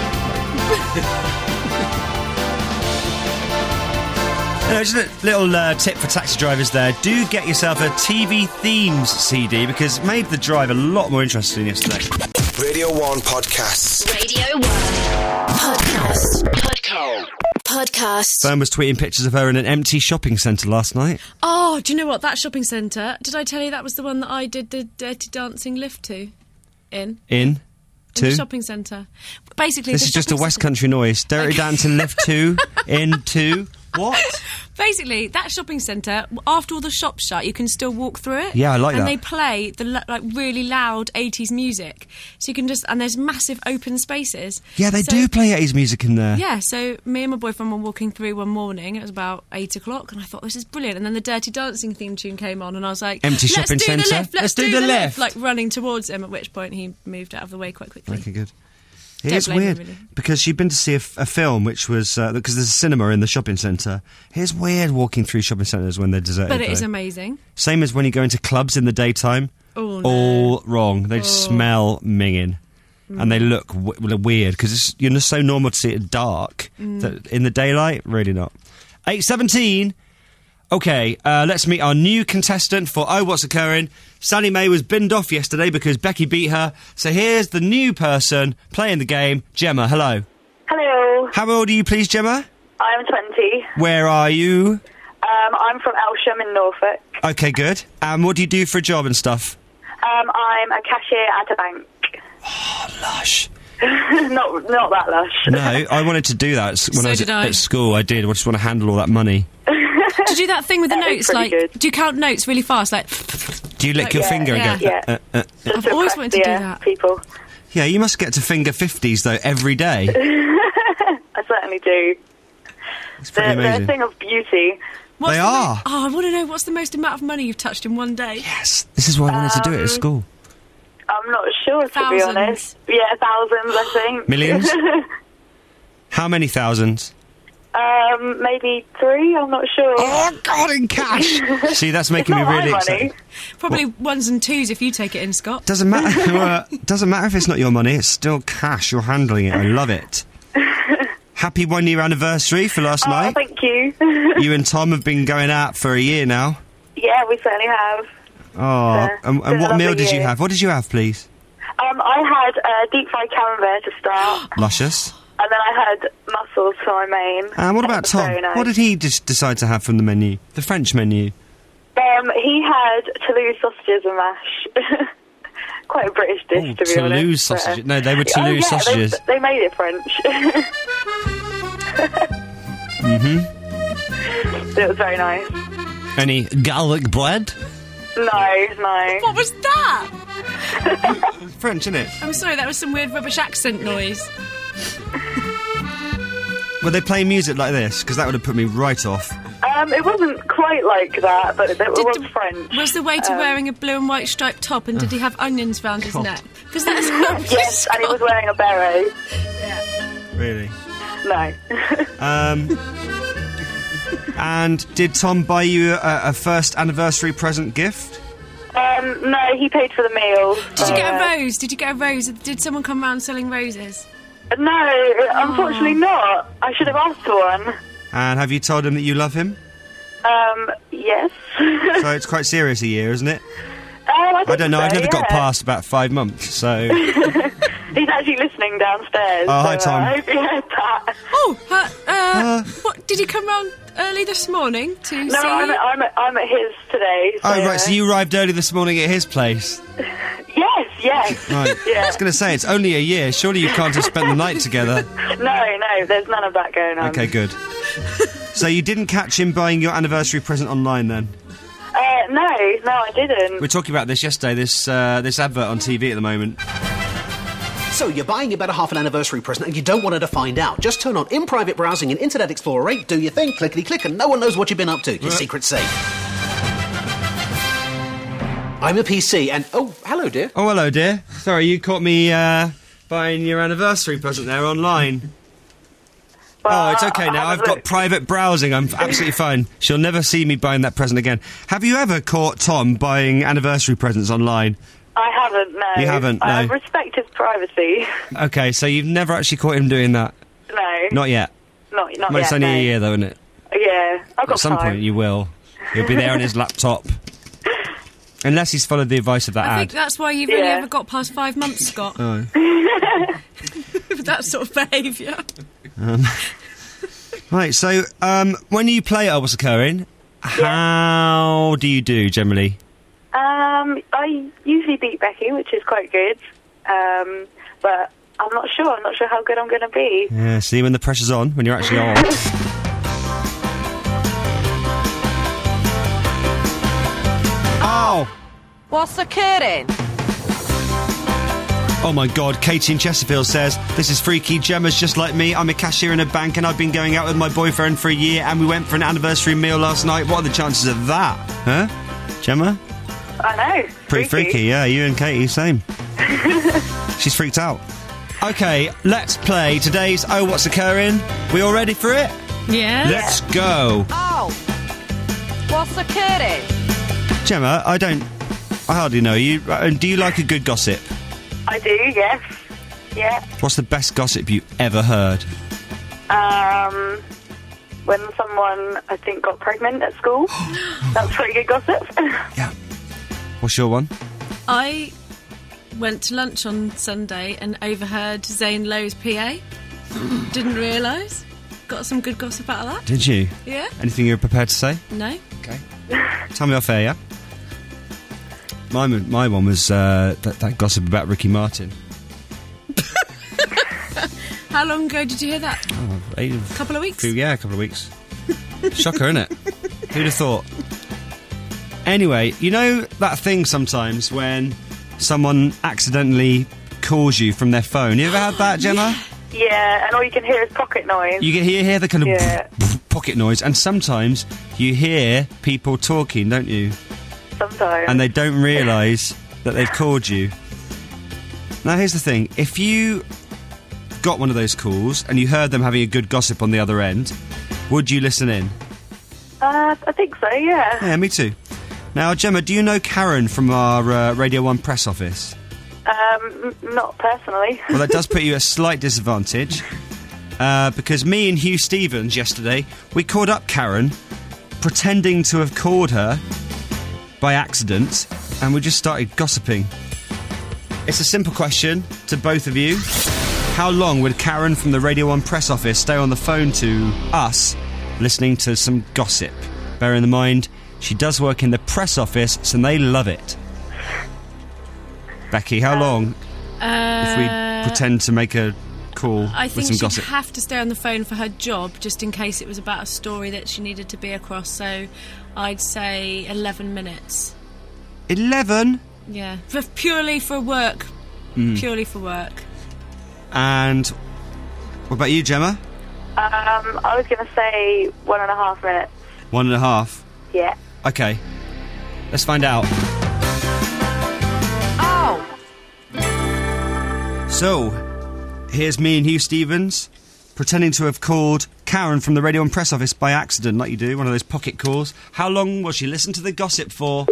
You know, just a little uh, tip for taxi drivers there. Do get yourself a T V themes C D because it made the drive a lot more interesting yesterday. Radio one Podcasts. Radio one. Podcast. Podcast. Podcast. Fern was tweeting pictures of her in an empty shopping centre last night. Oh, do you know what? That shopping centre, did I tell you that was the one that I did the Dirty Dancing lift to? In? In? In Two? the shopping centre. Basically, This the is just a shopping West centre- Country noise. Dirty Dancing lift two. In two. What? Basically, that shopping centre, after all the shops shut, you can still walk through it. Yeah, I like and that. And they play the lo- like really loud eighties music, so you can just and there's massive open spaces. Yeah, they So- do play eighties music in there. Yeah, so me and my boyfriend were walking through one morning. It was about eight o'clock, and I thought this is brilliant. And then the Dirty Dancing theme tune came on, and I was like, Empty "Let's shopping do centre? the lift. Let's, do, the lift. lift." Like running towards him. At which point he moved out of the way quite quickly. Okay, good. It Don't is blame me, weird really. because she'd been to see a, f- a film which was uh, because there's a cinema in the shopping centre. It's weird walking through shopping centres when they're deserted. But it is though. amazing. Same as when you go into clubs in the daytime. Oh, no. All wrong. They just Oh. smell minging. And they look w- w- weird because you're just so normal to see it dark. Mm. That in the daylight, really not. eight seventeen. Okay, uh, let's meet our new contestant for Oh What's Occurring. Sally Mae was binned off yesterday because Becky beat her. So here's the new person playing the game, Gemma. Hello. Hello. How old are you, please, Gemma? I'm twenty. Where are you? Um, I'm from Elsham in Norfolk. Okay, good. And what do you do for a job and stuff? Um, I'm a cashier at a bank. Oh, lush. not not that lush. No, I wanted to do that when So I was did at, I. at school. I did. I just want to handle all that money. Do you do that thing with the That is notes? pretty Like, good. do you count notes really fast? Like, Do you lick Like, your yeah, finger yeah. and go... Yeah. Uh, uh, uh. Just I've to always impress wanted to the, do uh, that. People. Yeah, you must get to finger fifties, though, every day. I certainly do. It's They're, pretty they're a amazing. thing of beauty. what's They the mo- are. oh, I want to know what's the most amount of money you've touched in one day. Yes, this is why I wanted to do it Um, at school. I'm not sure, to Thousands. be honest. Yeah, thousands, I think. Millions? How many thousands? um, maybe three, I'm not sure. Oh, God, in cash! See, that's making me Not my really money. excited. Probably ones and twos if you take it in, Scott. Doesn't matter. uh, doesn't matter if it's not your money. It's still cash. You're handling it. I love it. Happy one-year anniversary for last Oh, night. thank you. You and Tom have been going out for a year now. Yeah, we certainly have. Oh, Yeah, and, it's been and a what meal lovely did you year. have? What did you have, please? Um, I had uh, deep fried camembert to start, Luscious. and then I had mussels for my main. And what That about was Tom? very nice. What did he just decide to have from the menu? The French menu. Um, he had Toulouse sausages and mash. Quite a British dish, Oh, to be honest. Toulouse but, uh, sausages. No, they were oh, Toulouse yeah, sausages. They, they made it French. Mm-hmm. It was very nice. Any garlic bread? No, no. What was that? French, isn't it? I'm sorry, that was some weird rubbish accent noise. Were they playing music like this? Because that would have put me right off. Um, it wasn't quite like that, but it, it Did was the- French. Was the waiter Um, wearing a blue and white striped top, and did he have onions round his God. neck? Because that's not Yes, and he was wearing a beret. Really? No. Um, and did Tom buy you a, a first anniversary present gift? um, no, he paid for the meal. Did you get a Uh, rose? Did you get a rose? Did someone come round selling roses? No, unfortunately not. I should have asked for one. And have you told him that you love him? Um, yes. So it's quite serious a year, isn't it? Um, I, I don't know, so, I've never yeah. got past about five months, so... He's actually listening downstairs. Oh, hi, so, Tom. uh, I hope you heard that. Oh, uh, uh, Uh. what, did he come round early this morning to No, see I'm you? at, I'm, at, I'm at his today. So, Oh, right, so you arrived early this morning at his place. Yes, yes. Right. Yeah. I was going to say, it's only a year. Surely you can't have spent the night together. No, no, there's none of that going on. Okay, good. So you didn't catch him buying your anniversary present online, then? Uh, no, no, I didn't. We were talking about this yesterday, this uh, this advert on T V at the moment. So you're buying your better half an anniversary present and you don't want her to find out. Just turn on in private browsing in Internet Explorer eight, do your thing, clickety click, and no one knows what you've been up to. Your Uh. secret's safe. I'm a P C and... Oh, hello, dear. Oh, hello, dear. Sorry, you caught me uh, buying your anniversary present there online. Well, Oh, it's okay now. I've got private browsing. I'm absolutely fine. She'll never see me buying that present again. Have you ever caught Tom buying anniversary presents online? I haven't, no. You haven't, I no. respect his privacy. Okay, so you've never actually caught him doing that? No. Not yet. Not, not Well, yet, it's only no. a year, though, isn't it? Yeah, I've got At some time. point you will. He'll be there on his laptop. Unless he's followed the advice of that I ad. think that's why you've only Yeah. ever got past five months, Scott. Oh. With that sort of behaviour. Um, right, so um, when you play Oh What's Occurring, how do you do generally? Um, I usually beat Becky, which is quite good. Um, but I'm not sure. I'm not sure how good I'm going to be. Yeah, see when the pressure's on, when you're actually on. Oh! What's occurring? Oh my god, Katie in Chesterfield says, this is freaky, Gemma's just like me, I'm a cashier in a bank and I've been going out with my boyfriend for a year and we went for an anniversary meal last night. What are the chances of that? Huh? Gemma? I know. Pretty freaky, yeah, you and Katie, same. She's freaked out. Okay, let's play today's Oh What's Occurring. We all ready for it? Yeah. Let's go. Oh, what's occurring? Gemma, I don't... I hardly know you. Uh, Do you like a good gossip? I do, yes. Yeah. What's the best gossip you ever heard? Um, when someone, I think, got pregnant at school. That's pretty good gossip. What's your one? I went to lunch on Sunday and overheard Zane Lowe's P A. Didn't realise. Got some good gossip out of that. Did you? Yeah. Anything you're prepared to say? No. Okay. Tell me off air, yeah? My, my one was uh, that, that gossip about Ricky Martin. How long ago did you hear that? Oh, eight, A couple of weeks? few- yeah, a couple of weeks. Shocker, innit? Who'd have thought? Anyway, you know that thing sometimes when someone accidentally calls you from their phone? You ever had that, Gemma? Yeah, and all you can hear is pocket noise. You can hear, hear the kind of Yeah. pocket noise, and sometimes you hear people talking, don't you? Sometimes. And they don't realise that they've called you. Now, here's the thing. If you got one of those calls and you heard them having a good gossip on the other end, would you listen in? Uh, I think so, yeah. Yeah, me too. Now, Gemma, do you know Karen from our uh, Radio one press office? Um, n- not personally. Well, that does put you at a slight disadvantage. Uh, because me and Hugh Stevens yesterday, we called up Karen, pretending to have called her by accident, and we just started gossiping. It's a simple question to both of you. How long would Karen from the Radio one press office stay on the phone to us, listening to some gossip? Bear in mind, she does work in the press office, so they love it. Becky, how long Uh, if we pretend to make a call I with think some she'd gossip? have to stay on the phone for her job, just in case it was about a story that she needed to be across. So, I'd say eleven minutes. Eleven? Yeah, for, purely for work. Mm. Purely for work. And what about you, Gemma? Um, I was going to say one and a half minutes. One and a half. Yeah. Okay, let's find out. Oh, So, here's me and Hugh Stevens pretending to have called Karen from the Radio one press office by accident, like you do, one of those pocket calls. How long will she listen to the gossip for?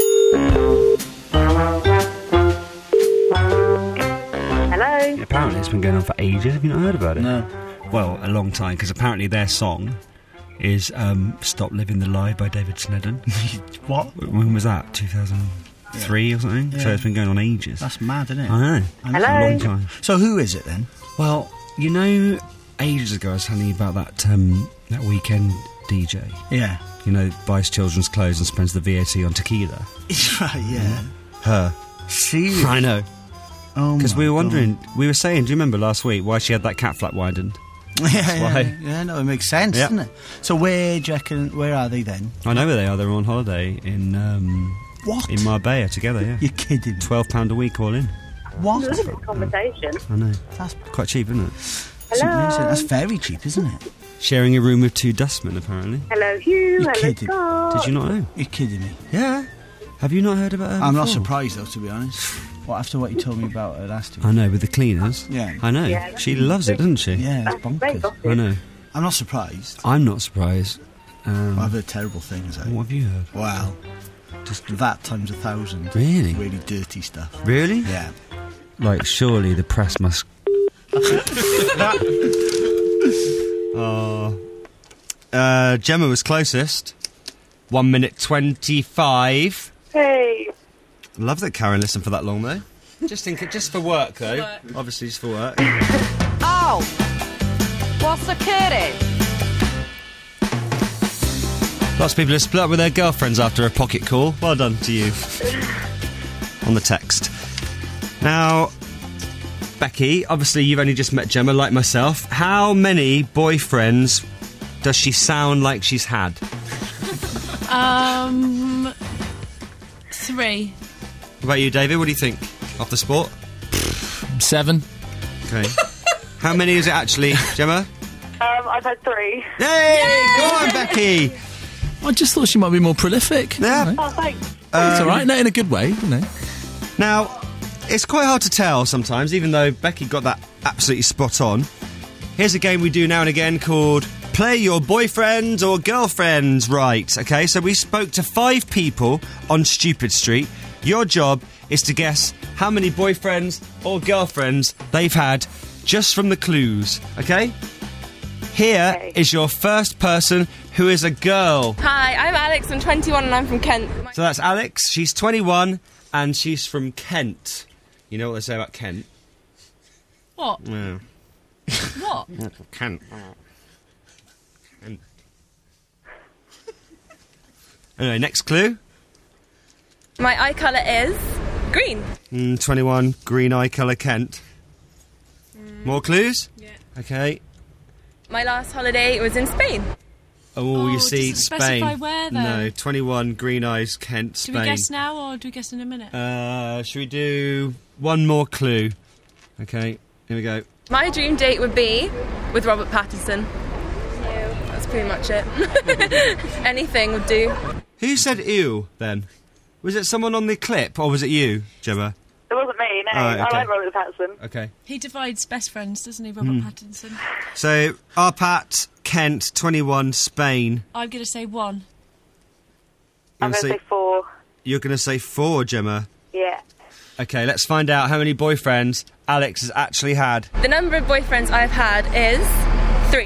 Hello? Apparently it's been going on for ages. Have you not heard about it? No. Well, a long time, because apparently their song is um, Stop Living the Lie by David Sneddon. What? When was that? two thousand three yeah. or something? Yeah. So it's been going on ages. That's mad, isn't it? I know. I know. Hello. A long time. So who is it then? Well, you know, ages ago I was telling you about that um, that weekend D J. Yeah. You know, buys children's clothes and spends the V A T on tequila. Right, yeah. Her. Seriously? I know. Oh, because we were wondering, God. we were saying, do you remember last week why she had that cat flap widened? Yeah, yeah, why. yeah, no, it makes sense, Yep. doesn't it? So where do you reckon, where are they then? I know where they are. They're on holiday in um, what? In Marbella together. Yeah, you're kidding me. Twelve pound a week all in. What? Look at this conversation. I know. That's quite cheap, isn't it? That's amazing. That's very cheap, isn't it? Sharing a room with two dustmen, apparently. Hello, Hugh. You're Hello, kidding. Scott. Did you not know? You're kidding me. Yeah. Have you not heard about her I'm not before? surprised, though, to be honest. What, after what you told me about her last week? I know, with the cleaners. Yeah. I know. Yeah, she loves it, doesn't she? Yeah, it's That's very bonkers. gossip. I know. I'm not surprised. I'm not surprised. Um, I've heard terrible things. Eh? what have you heard? Well, just that times a thousand. Really? Really dirty stuff. Really? Yeah. Like, surely the press must... Oh... Uh, Gemma was closest. One minute twenty-five. Hey. Love that Karen listened for that long, though. Just think, just for work, though. Work. Obviously, just for work. Oh! What's occurring? Lots of people have split up with their girlfriends after a pocket call. Well done to you. On the text. Now, Becky, obviously you've only just met Gemma, like myself. How many boyfriends does she sound like she's had? Um, three. What about you, David? What do you think? Off the sport? Seven. Okay. How many is it actually, Gemma? Um, I've had three. Yay! Go on, Becky! I just thought she might be more prolific. Yeah. You know. Oh, thanks. It's all right, no, in a good way, you know. Now, it's quite hard to tell sometimes, even though Becky got that absolutely spot on. Here's a game we do now and again called Play Your Boyfriend or Girlfriend Right. Okay, so we spoke to five people on Stupid Street. Your job is to guess how many boyfriends or girlfriends they've had just from the clues, okay? Here Okay. is your first person who is a girl. Hi, I'm Alex, I'm twenty-one and I'm from Kent. So that's Alex, she's twenty-one and she's from Kent. You know what they say about Kent? What? Yeah. What? Kent. Kent. Anyway, next clue. My eye colour is green. Mm, twenty-one, green eye colour, Kent. Mm. More clues? Yeah. Okay. My last holiday was in Spain. Oh, Oh, you see, does it Spain. specify where, though? No, twenty-one, green eyes, Kent, Do Spain. we guess now or do we guess in a minute? Uh, should we do one more clue? Okay, here we go. My dream date would be with Robert Pattinson. That's pretty much it. Anything would do. Who said ew, then? Was it someone on the clip, or was it you, Gemma? It wasn't me, no. Oh, okay. I like Robert Pattinson. Okay. He divides best friends, doesn't he, Robert Hmm. Pattinson? So, Arpat, Kent, twenty-one, Spain. I'm going to say one. You're I'm gonna going to say four. You're going to say four, Gemma. Yeah. Okay, let's find out how many boyfriends Alex has actually had. The number of boyfriends I've had is three.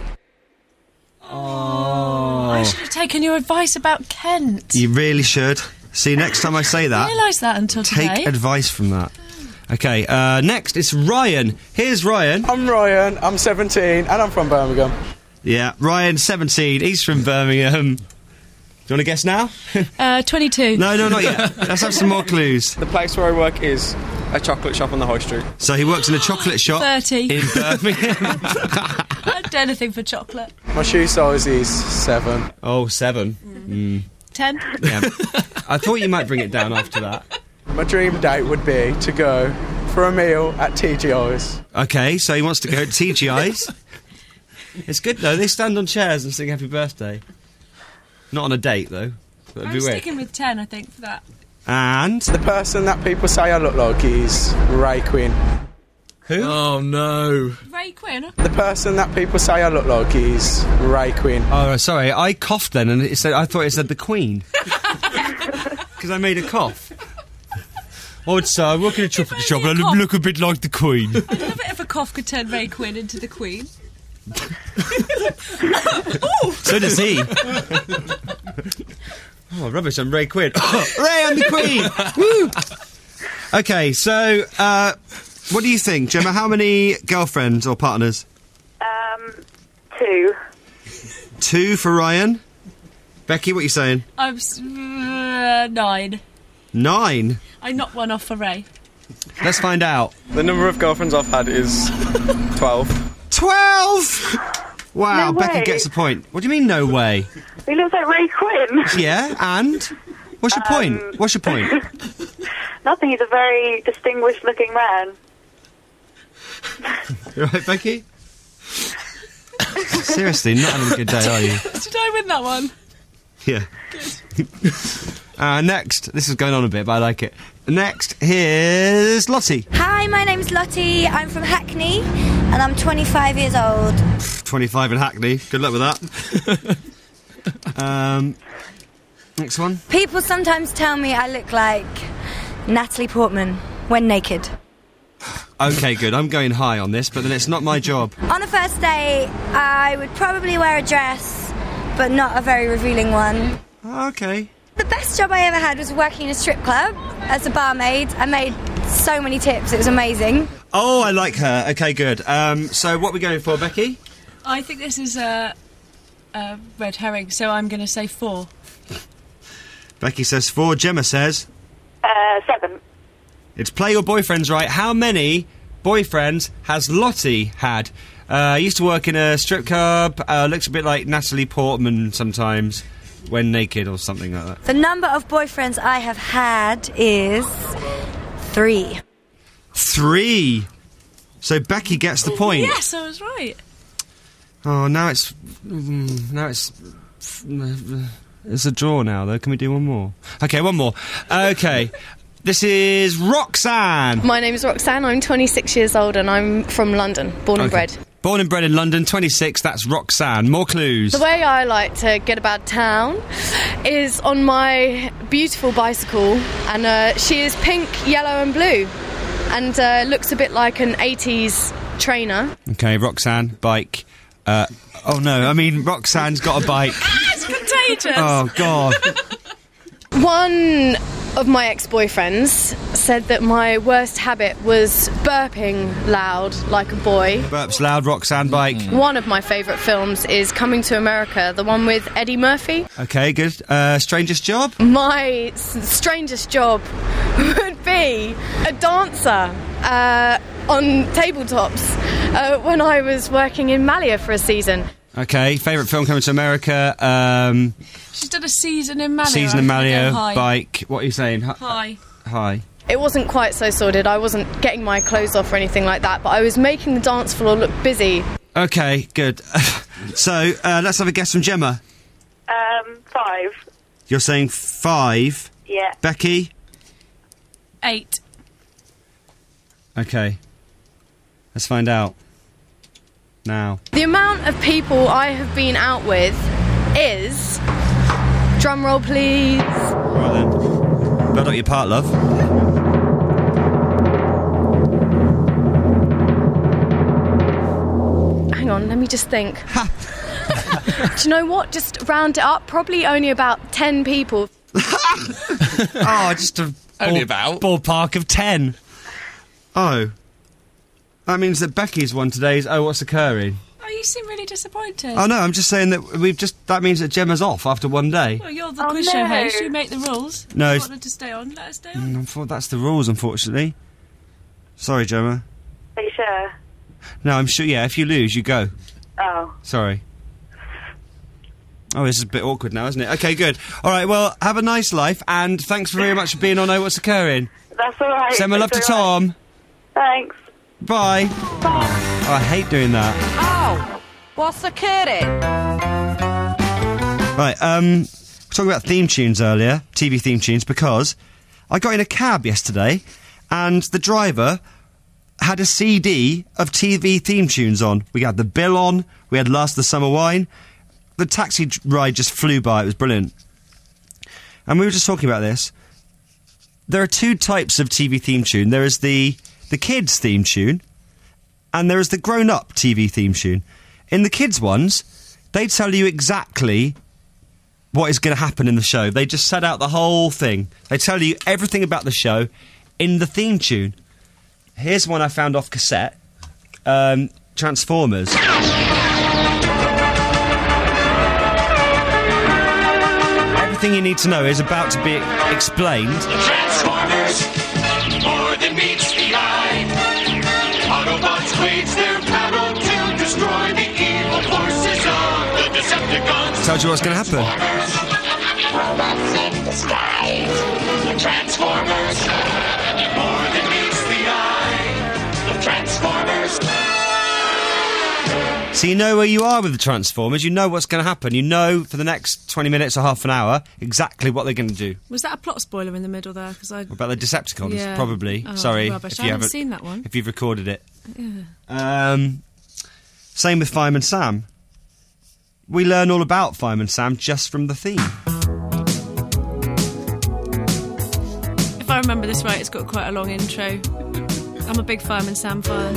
Oh. I should have taken your advice about Kent. You really should. See, next time I say I that, didn't realise that until take today. advice from that. Okay, uh, next it's Ryan. Here's Ryan. I'm Ryan, I'm seventeen, and I'm from Birmingham. Yeah, Ryan, seventeen. He's from Birmingham. Do you want to guess now? uh, twenty-two. No, no, not yet. Let's have some more clues. The place where I work is a chocolate shop on the high street. So he works in a chocolate shop thirty. in Birmingham. I'd do anything for chocolate. My shoe size is seven. Oh, seven. Mm. Ten. Yeah. I thought you might bring it down after that. My dream date would be to go for a meal at T G I's. Okay, so he wants to go to T G I's. It's good though. They stand on chairs and sing happy birthday. Not on a date though. That'd I'm be weird. sticking with ten, I think, for that. And the person that people say I look like is Ray Quinn. Who? Oh no. Ray Quinn. The person that people say I look like is Ray Quinn. Oh, sorry. I coughed then, and it said I thought it said the Queen because I made a cough. Oh, it's uh, I work in a chocolate shop, and I look a bit like the Queen. I'd love it if a cough could turn Ray Quinn into the Queen. So does he. Oh, rubbish, I'm Ray Quinn. Ray, I'm the Queen! Woo! Okay, so, uh, what do you think, Gemma? How many girlfriends or partners? Um, two. Two for Ryan. Becky, what are you saying? I'm s- uh, nine. Nine? I knocked one off for Ray. Let's find out. The number of girlfriends I've had is twelve. Twelve! Wow, No Becky way. gets the point. What do you mean, no way? He looks like Ray Quinn. Yeah, and? What's your Um, point? What's your point? Nothing, he's a very distinguished-looking man. You right, Becky? Seriously, not having a good day, are you? Did I win that one? Yeah. uh, next, this is going on a bit, but I like it. Next, here's Lottie. Hi, my name's Lottie. I'm from Hackney, and I'm twenty-five years old. twenty-five in Hackney. Good luck with that. um, next one. People sometimes tell me I look like Natalie Portman when naked. Okay, good. I'm going high on this, but then it's not my job. On a first date, I would probably wear a dress, but not a very revealing one. Okay. The best job I ever had was working in a strip club as a barmaid. I made so many tips, it was amazing. Oh, I like her. Okay, good. Um, so what are we going for, Becky? I think this is a, a red herring, so I'm going to say four. Becky says four. Gemma says... Uh, seven. It's play your boyfriends right. How many boyfriends has Lottie had? Uh, I used to work in a strip club. Uh, looks a bit like Natalie Portman sometimes, when naked or something like that. The number of boyfriends I have had is three. Three. So Becky gets the point. Yes, I was right. Oh, now it's mm, now it's it's a draw now. Though, can we do one more? Okay, one more. Okay. This is Roxanne. My name is Roxanne. I'm twenty-six years old and I'm from London, born and Okay. bred. Born and bred in London, twenty-six. That's Roxanne. More clues. The way I like to get about town is on my beautiful bicycle, and uh, she is pink, yellow, and blue, and uh, looks a bit like an eighties trainer. Okay, Roxanne, bike. Uh, oh no, I mean Roxanne's got a bike. It's contagious. Oh God. One of my ex-boyfriends said that my worst habit was burping loud like a boy. Burps loud, Roxanne, bike. One of my favourite films is Coming to America, the one with Eddie Murphy. Okay, good. Uh, strangest job? My s- strangest job would be a dancer uh, on tabletops uh, when I was working in Malia for a season. Okay, favourite film coming to America? Um, She's done a season in Malio. season in I'm gonna Malio, go high. bike. What are you saying? Hi. High. Hi. It wasn't quite so sordid. I wasn't getting my clothes off or anything like that, but I was making the dance floor look busy. Okay, good. So, uh, let's have a guess from Gemma. Um, five. You're saying five. Yeah. Becky? Eight. Okay. Let's find out. Now. The amount of people I have been out with is... Drum roll, please. Right then. Build up your part, love. Hang on, let me just think. Do you know what? Just round it up. Probably only about ten people. Oh, just a Only ball- about. ballpark of ten. Oh. That means that Becky's one today is, oh, what's occurring? Oh, you seem really disappointed. Oh, no, I'm just saying that we've just... That means that Gemma's off after one day. Well, you're the Oh, quiz no. show host. You make the rules. No, If it's- you wanted to stay on, let us stay on. Mm, I thought that's the rules, unfortunately. Sorry, Gemma. Are you sure? No, I'm sure, yeah, if you lose, you go. Oh. Sorry. Oh, this is a bit awkward now, isn't it? Okay, good. All right, well, have a nice life, and thanks very much for being on Know What's Occurring. That's all right. Send my love to That's all right. Tom. Thanks. Bye. Bye. Oh, I hate doing that. Oh, what's occurring? Right, um, we were talking about theme tunes earlier, T V theme tunes, because I got in a cab yesterday, and the driver had a C D of T V theme tunes on. We had The Bill on, we had Last of the Summer Wine. The taxi d- ride just flew by, it was brilliant. And we were just talking about this. There are two types of T V theme tune. There is the, the kids' theme tune, and there is the grown-up T V theme tune. In the kids' ones, they tell you exactly what is going to happen in the show. They just set out the whole thing. They tell you everything about the show in the theme tune. Here's one I found off cassette. Um, Transformers. Everything you need to know is about to be explained. The Transformers, more than meets the eye. Autobots wage their battle to destroy the evil forces of the Decepticons. Tells you what's going to happen. Robots in disguise. The Transformers, more than meets the eye. The Transformers. So you know where you are with the Transformers. You know what's going to happen. You know for the next twenty minutes or half an hour exactly what they're going to do. Was that a plot spoiler in the middle there? Because I What about the Decepticons? Yeah. Probably. Oh, Sorry rubbish. if I you haven't haven't seen that one. If you've recorded it. Yeah. Um, same with Fireman Sam. We learn all about Fireman Sam just from the theme. If I remember this right, it's got quite a long intro. I'm a big Fireman Sam fan.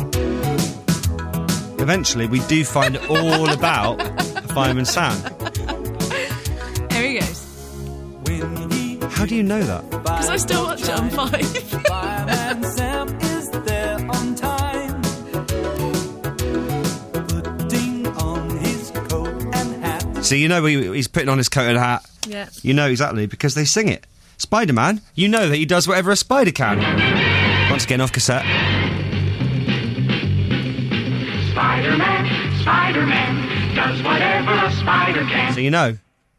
Eventually, we do find all about Fireman Sam. Here he goes. How do you know that? Because I still watch it on Five. Fireman Sam is there on time. Putting on his coat and hat. So you know he- he's putting on his coat and hat. Yeah. You know exactly because they sing it. Spider-Man, you know that he does whatever a spider can. Once again, off cassette. Spider-Man, Spider-Man, does whatever a spider can. So you know.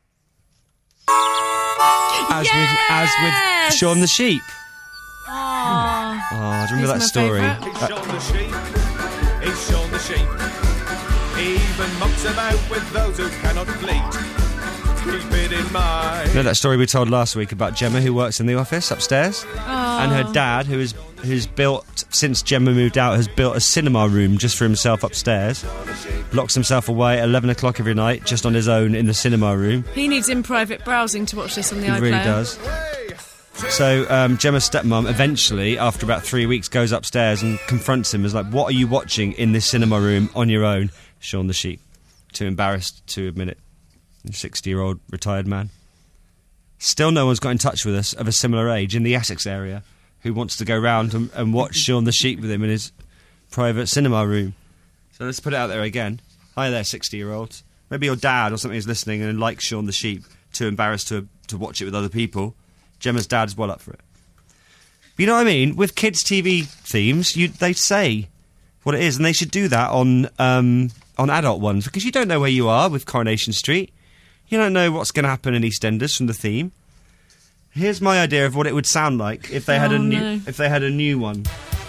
As with as with Shaun the Sheep. Aww. Oh, do you remember that story? He's Shaun the Sheep. He's Shaun the Sheep. He even mucks about with those who cannot bleat. Keep it in mind. You know that story we told last week about Gemma who works in the office upstairs? Aww. And her dad, who is who's built, since Gemma moved out, has built a cinema room just for himself upstairs. Locks himself away at eleven o'clock every night, just on his own in the cinema room. He needs in private browsing to watch this on the He iPlayer. really does. So um, Gemma's stepmom eventually, after about three weeks, goes upstairs and confronts him as like, what are you watching in this cinema room on your own? Shaun the Sheep. Too embarrassed to admit it. sixty-year-old retired man. Still no one's got in touch with us of a similar age in the Essex area who wants to go round and, and watch Shaun the Sheep with him in his private cinema room. So let's put it out there again. Hi there, sixty-year-olds. Maybe your dad or something is listening and likes Shaun the Sheep, too embarrassed to to watch it with other people. Gemma's dad's well up for it. But you know what I mean? With kids' T V themes, you they say what it is, and they should do that on um, on adult ones, because you don't know where you are with Coronation Street. You don't know what's going to happen in EastEnders from the theme. Here's my idea of what it would sound like if they had Oh, a new no. if they had a new one.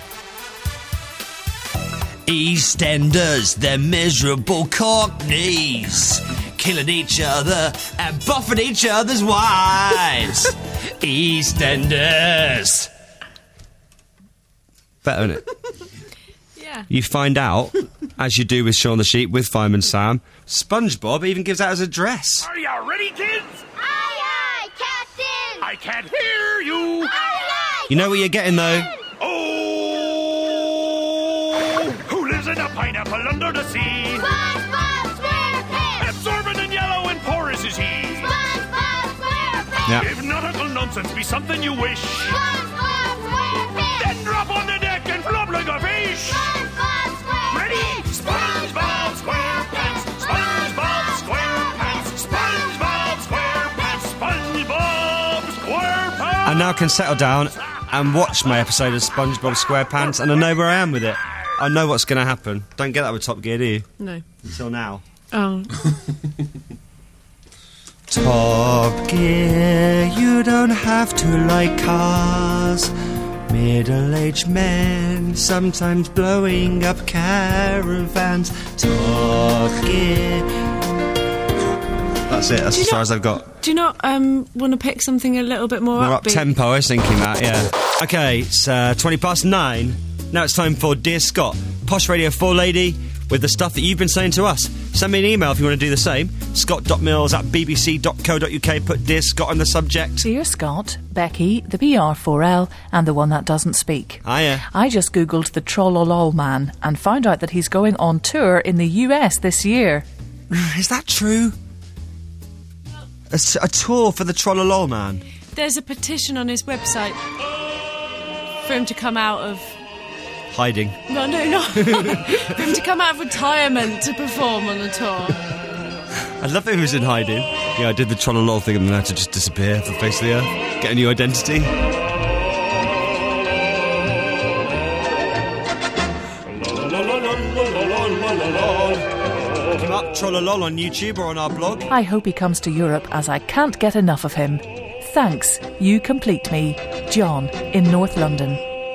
EastEnders, they're miserable cockneys, killing each other and buffing each other's wives. EastEnders. Better, isn't it? Yeah. You find out, as you do with Shaun the Sheep, with Fireman Sam, SpongeBob even gives out his address. Are you ready, kids? Aye, aye, Captain! I can't hear you. Aye, You know what you're getting, though? Oh, who lives in a pineapple under the sea? SpongeBob SquarePants! Absorbent and yellow and porous is he. SpongeBob SquarePants! Yeah. If nautical nonsense be something you wish, SpongeBob SquarePants! then drop on the deck and flop like a fish. SpongeBob SquarePants! Ready? SpongeBob SquarePants, SpongeBob SquarePants, SpongeBob SquarePants, SpongeBob SquarePants. I now can settle down and watch my episode of SpongeBob SquarePants, and I know where I am with it. I know what's going to happen. Don't get that with Top Gear, do you? No. Until now. Oh. Top Gear, you don't have to like cars. Middle-aged men, sometimes blowing up caravans. Top Gear. That's it, that's Do you as far not- as I've got. Do you not um, want to pick something a little bit more, More up upbeat? tempo, I was thinking that, yeah. Okay, it's uh, twenty past nine. Now it's time for Dear Scott, Posh Radio four Lady, with the stuff that you've been saying to us. Send me an email if you want to do the same. scott.mills at bbc dot co dot uk. Put Dear Scott in the subject. Dear Scott, Becky, the P R four L, and the one that doesn't speak. Hiya. I just googled the Trollolol man and found out that he's going on tour in the U S this year. Is that true? A, s- a tour for the Trollolol man? There's a petition on his website for him to come out of... Hiding. No, no, no. For him to come out of retirement to perform on the tour. I'd love if he was in hiding. Yeah, I did the Trollolol thing and then I had to just disappear off the face of the earth. Get a new identity. Look him up, Trollolol, on YouTube or on our blog. I hope he comes to Europe as I can't get enough of him. Thanks, you complete me. John, in North London.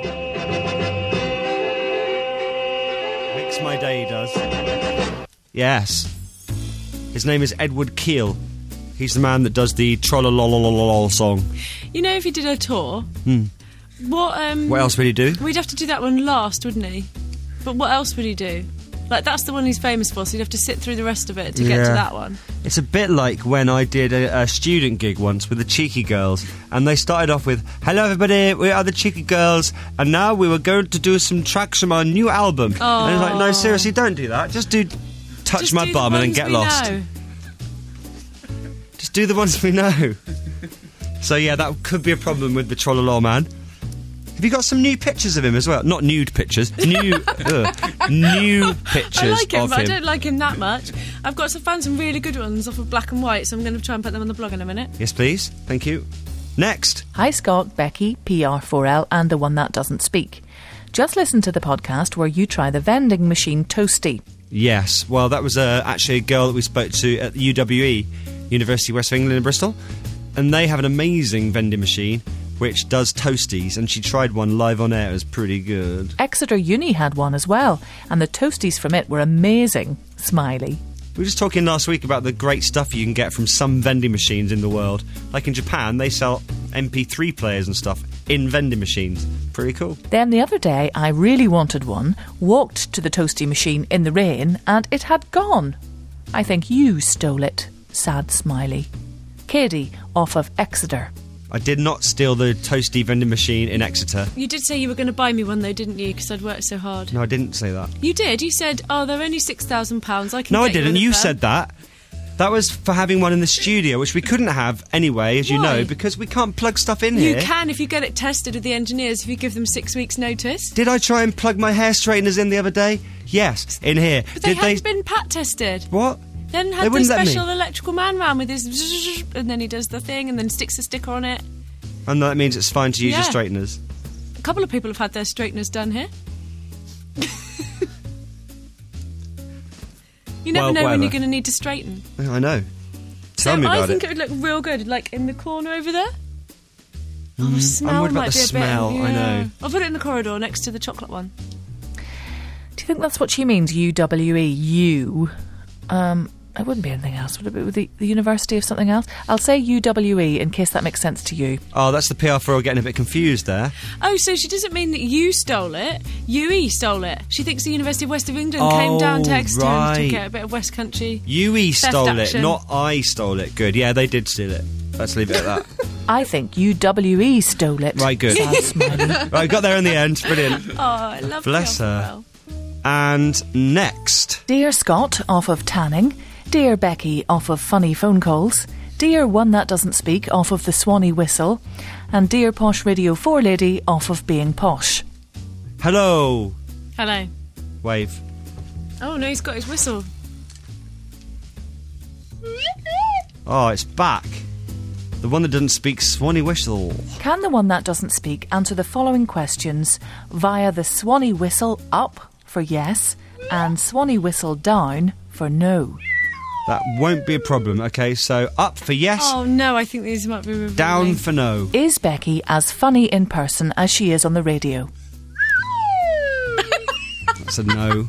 Makes my day, he does. Yes. His name is Edward Keel. He's the man that does the Trollolololol song. You know, if he did a tour, Hmm. what um, What else would he do? We'd have to do that one last, wouldn't he? But what else would he do? Like, that's the one he's famous for, so you'd have to sit through the rest of it to get Yeah. to that one. It's a bit like when I did a, a student gig once with the Cheeky Girls, and they started off with, "Hello everybody, we are the Cheeky Girls, and now we were going to do some tracks from our new album." Oh. And it's like, no, seriously, don't do that. Just do Touch Just My do the Bum and then ones get we lost. know. Just do the ones we know. So yeah, that could be a problem with the Trollolol man. Have you got some new pictures of him as well? Not nude pictures, new ugh, new pictures I like him, of but I him. don't like him that much. I've got to find some really good ones off of Black and White, so I'm going to try and put them on the blog in a minute. Yes, please. Thank you. Next. Hi Scott, Becky, P R four L, and the one that doesn't speak. Just listen to the podcast where you try the vending machine Toasty. Yes, well, that was uh, actually a girl that we spoke to at the U W E, University of West of England in Bristol, and they have an amazing vending machine which does toasties, and she tried one live on air. It was pretty good. Exeter Uni had one as well, and the toasties from it were amazing. Smiley. We were just talking last week about the great stuff you can get from some vending machines in the world. Like in Japan, they sell M P three players and stuff in vending machines. Pretty cool. Then the other day, I really wanted one, walked to the toasty machine in the rain, and it had gone. I think you stole it. Sad smiley. Katie, off of Exeter. I did not steal the toasty vending machine in Exeter. You did say you were going to buy me one, though, didn't you? Because I'd worked so hard. No, I didn't say that. You did. You said, "Oh, they're only six thousand pounds. I can." No, get I didn't. one of You them." said that. That was for having one in the studio, which we couldn't have anyway, as you Why? know, because we can't plug stuff in You here. can if you get it tested with the engineers. If you give them six weeks' notice. Did I try and plug my hair straighteners in the other day? Yes, in here. But they Did hadn't been pat tested. What? Then They had the wouldn't let me. special electrical man round with his, zzzz, and then he does the thing, and then sticks a sticker on it. And that means it's fine to use Yeah. your straighteners. A couple of people have had their straighteners done here. You never Well, know when whatever. you're going to need to straighten. I know. Tell so me I about think it. it. would look real good, like in the corner over there. Oh, Mm, the I'm smell worried about might the be a smell, bit. I Yeah. know. I'll put it in the corridor next to the chocolate one. Do you think that's what she means, U W E? U? Um, it wouldn't be anything else. Would it be with the, the University of something else? I'll say U W E in case that makes sense to you. Oh, that's the P R for getting a bit confused there. Oh, so she doesn't mean that you stole it. U E stole it. She thinks the University of West of England Oh, came down to Exeter and right. took it, a bit of West Country. U E theft stole action. it, not I stole it. Good. Yeah, they did steal it. Let's leave it at that. I think U W E stole it. Right, good. Sad smiley. Right, got there in the end. Brilliant. Oh, I love Bless P R her. well. And next. Dear Scott, off of Tanning. Dear Becky, off of Funny Phone Calls. Dear One That Doesn't Speak, off of The Swanee Whistle. And Dear Posh Radio four Lady, off of Being Posh. Hello. Hello. Wave. Oh, no, he's got his whistle. Oh, it's back. The one that doesn't speak Swanee Whistle. Can the One That Doesn't Speak answer the following questions via the Swanee Whistle up for yes and Swanee Whistle down for no? That won't be a problem. Okay, so up for yes, Oh, no, I think these might be revealing. down for no. Is Becky as funny in person as she is on the radio? That's a no.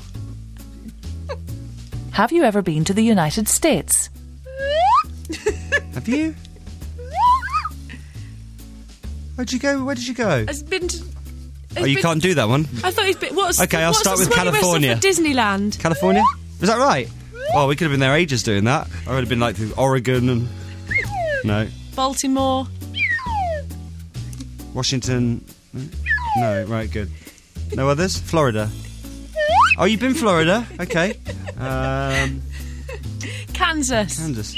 Have you ever been to the United States? Have you? Where'd you go? Where did you go? Has been to... Oh, you can't do that one? I thought he's been... What's Okay, the, I'll what's start the with swanny whistle California. for Disneyland? California? Is that right? Oh, we could have been there ages doing that. I would have been like through Oregon and... No. Baltimore. Washington... No, right, good. No others? Florida. Oh, you've been Florida? Okay. Um, Kansas. Kansas.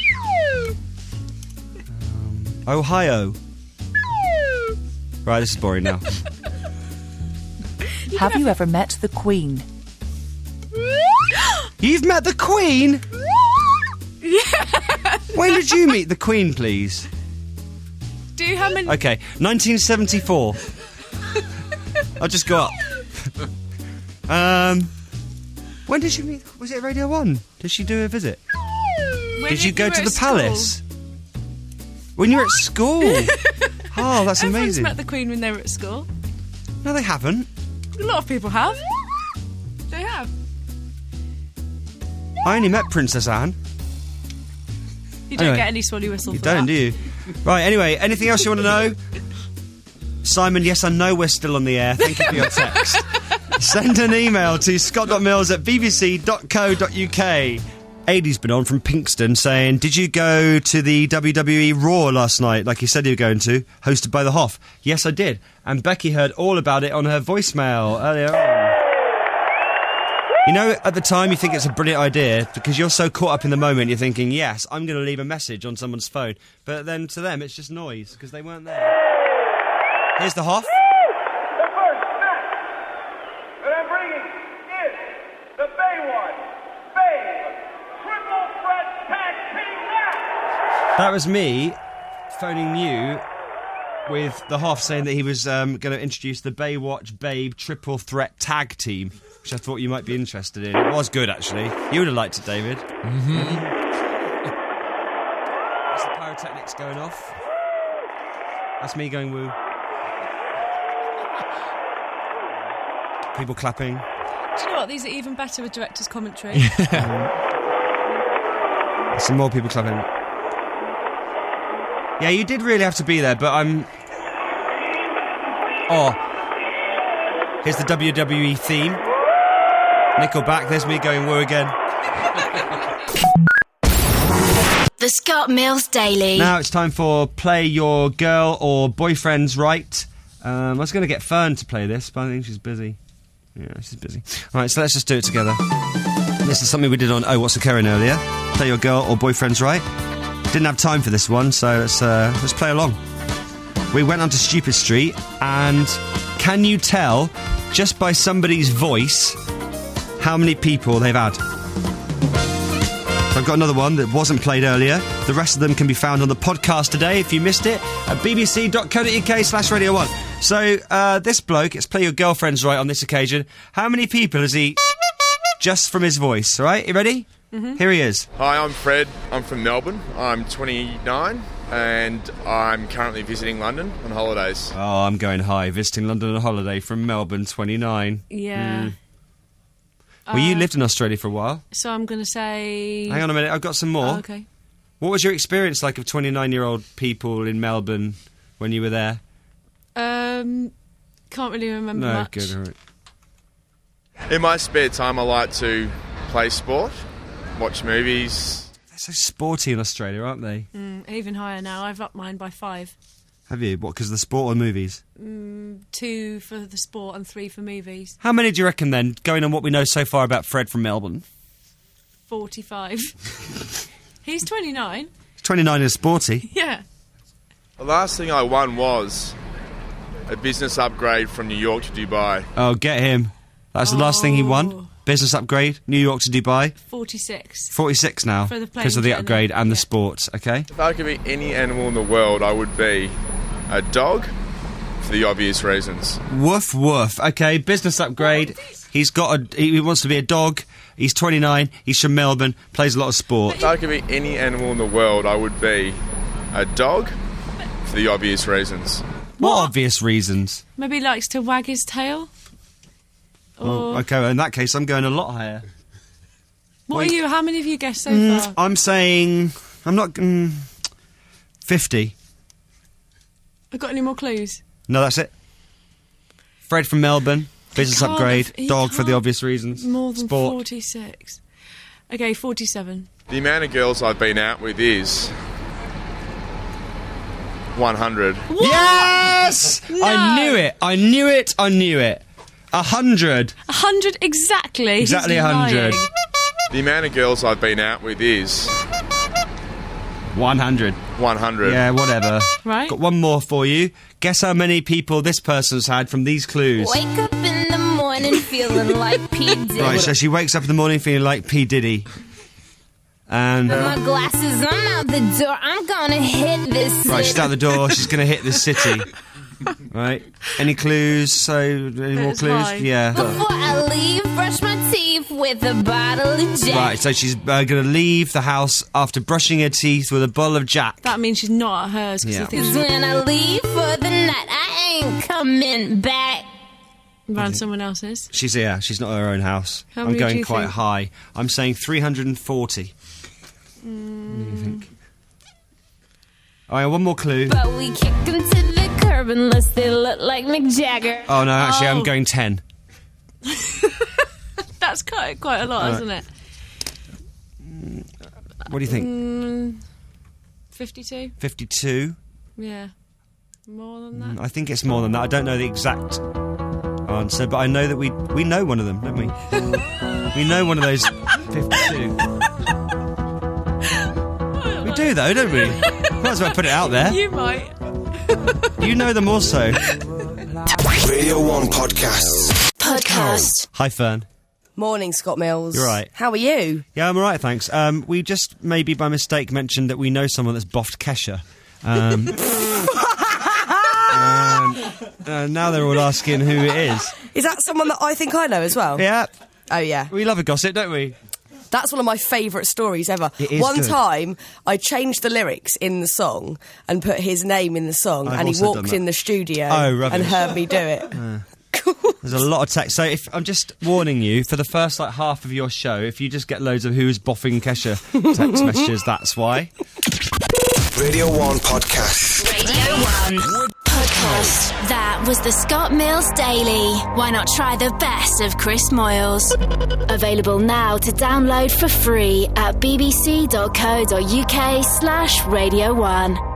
Um, Ohio. Right, this is boring now. Have you ever met the Queen? You've met the Queen? Yeah. When did you meet the Queen, please? Do you have many... Okay, nineteen seventy-four. I just got up. Um, when did you meet... Was it Radio one? Did she do a visit? When did you go were to at the school? palace? When you were at school? Oh, that's Everyone's amazing. met the Queen when they were at school. No, they haven't. A lot of people have. They have. I only met Princess Anne. You don't Anyway, get any swanny whistle You for don't, that. do you? Right, anyway, anything else you want to know? Simon, yes, I know we're still on the air. Thank you for your text. Send an email to scott.mills at bbc.co.uk. Adie's been on from Pinkston saying, did you go to the W W E Raw last night, like you said you were going to, hosted by the Hoff? Yes, I did. And Becky heard all about it on her voicemail earlier on. You know, at the time you think it's a brilliant idea because you're so caught up in the moment, you're thinking, yes, I'm going to leave a message on someone's phone. But then to them, it's just noise because they weren't there. Here's the Hoff. The first match that I'm bringing is the Baywatch Babe Triple Threat Tag Team match. That was me phoning you with the Hoff saying that he was um, going to introduce the Baywatch Babe Triple Threat Tag Team, which I thought you might be interested in. It was good, actually. You would have liked it, David. Mm-hmm. That's the pyrotechnics going off. That's me going woo. People clapping. Do you know what? These are even better with director's commentary. Some more people clapping. Yeah, you did really have to be there, but I'm... Oh. Here's the W W E theme. Nickelback, there's me going woo again. The Scott Mills Daily. Now it's time for Play Your Girl or Boyfriend's Right. Um, I was going to get Fern to play this, but I think she's busy. Yeah, she's busy. Alright, so let's just do it together. This is something we did on Oh What's Occurring earlier. Play Your Girl or Boyfriend's Right. Didn't have time for this one, so let's, uh, let's play along. We went onto Stupid Street, and can you tell, just by somebody's voice, how many people they've had? So I've got another one that wasn't played earlier. The rest of them can be found on the podcast today, if you missed it, at bbc.co.uk slash radio one. So, uh, this bloke, it's Play Your Girlfriend's Right on this occasion. How many people has he... just from his voice, all right? You ready? Mm-hmm. Here he is. Hi, I'm Fred. I'm from Melbourne. I'm twenty-nine and I'm currently visiting London on holidays. Oh, I'm going high. Visiting London on holiday from Melbourne, twenty-nine. Yeah. Mm. Well, you Uh, lived in Australia for a while. So I'm going to say... Hang on a minute, I've got some more. Oh, okay. What was your experience like of twenty-nine-year-old people in Melbourne when you were there? Um, can't really remember No, much. good, all right. In my spare time, I like to play sport, watch movies. They're so sporty in Australia, aren't they? Mm, even higher now. I've upped mine by five. Have you? What, because of the sport or movies? Mm, two for the sport and three for movies. How many do you reckon then, going on what we know so far about Fred from Melbourne? Forty-five. He's twenty-nine. twenty-nine is sporty. Yeah. The last thing I won was a business upgrade from New York to Dubai. Oh, get him. That's the last thing he won. Business upgrade, New York to Dubai. Forty-six. forty-six now, For the plane because of the journey. upgrade and the sports, okay? If I could be any animal in the world, I would be a dog for the obvious reasons. Woof, woof. Okay, business upgrade. He's got a... He wants to be a dog. He's twenty-nine. He's from Melbourne. Plays a lot of sport. If I could be any animal in the world, I would be a dog for the obvious reasons. What obvious reasons? Maybe he likes to wag his tail. Or Well, okay, in that case, I'm going a lot higher. what wait. are you? How many have you guessed so Mm, far? I'm saying... I'm not... Mm, fifty. Have got any more clues? No, that's it. Fred from Melbourne. Business Can't upgrade. have- he Dog for the can't obvious reasons. More than Sport. forty-six. Okay, forty-seven. The amount of girls I've been out with is one hundred. Yes! I knew it. I knew it. I knew it. A hundred. A hundred exactly. Exactly He's a hundred. lying. The amount of girls I've been out with is One hundred. one hundred. Yeah, whatever. Right. Got one more for you. Guess how many people this person's had from these clues. Wake up in the morning feeling like P. Diddy. Right, so she wakes up in the morning feeling like P. Diddy. And... My glasses, I'm out the door. I'm gonna hit this. Right, she's out the door. She's going to hit this city. Right. Any clues? So, any more It's clues? high. Yeah. Before I leave, brush my teeth with a bottle of Jack. Right, so she's uh, going to leave the house after brushing her teeth with a bottle of Jack. That means she's not at hers. Cause Yeah. I think Cause when I leave for the night, I ain't coming back. around someone else's. She's yeah, she's not at her own house. How I'm many do going you quite think? high. I'm saying three hundred forty. Mm. What do you think? Oh, yeah, one more clue. But we kick them to the curb unless they look like Mick Jagger. Oh, no, actually, Oh. I'm going ten. That's quite quite a lot, Right. isn't it? What do you think? Mm, fifty-two. fifty-two? Yeah. More than that. I think it's more than that. I don't know the exact answer, but I know that we we know one of them, don't we? We know one of those fifty-two. We do, though, don't we? Might as well put it out there. You might. You know them also. Radio one Podcasts. Podcast. Hi, Fern. Morning, Scott Mills. You're right. How are you? Yeah, I'm all right, thanks. Um, we just maybe by mistake mentioned that we know someone that's boffed Kesha. Um, and, uh, now they're all asking who it is. Is that someone that I think I know as well? Yeah. Oh, yeah. We love a gossip, don't we? That's one of my favourite stories ever. It is One good. time, I changed the lyrics in the song and put his name in the song, I've and he also done walked that. in the studio Oh, rubbish. and heard me do it. Uh, there's a lot of text. So if I'm just warning you, for the first like half of your show, if you just get loads of who's boffing Kesha text messages, that's why. Radio one Podcasts. Radio one Podcast. That was the Scott Mills Daily. Why not try the best of Chris Moyles? Available now to download for free at bbc.co.uk slash Radio one.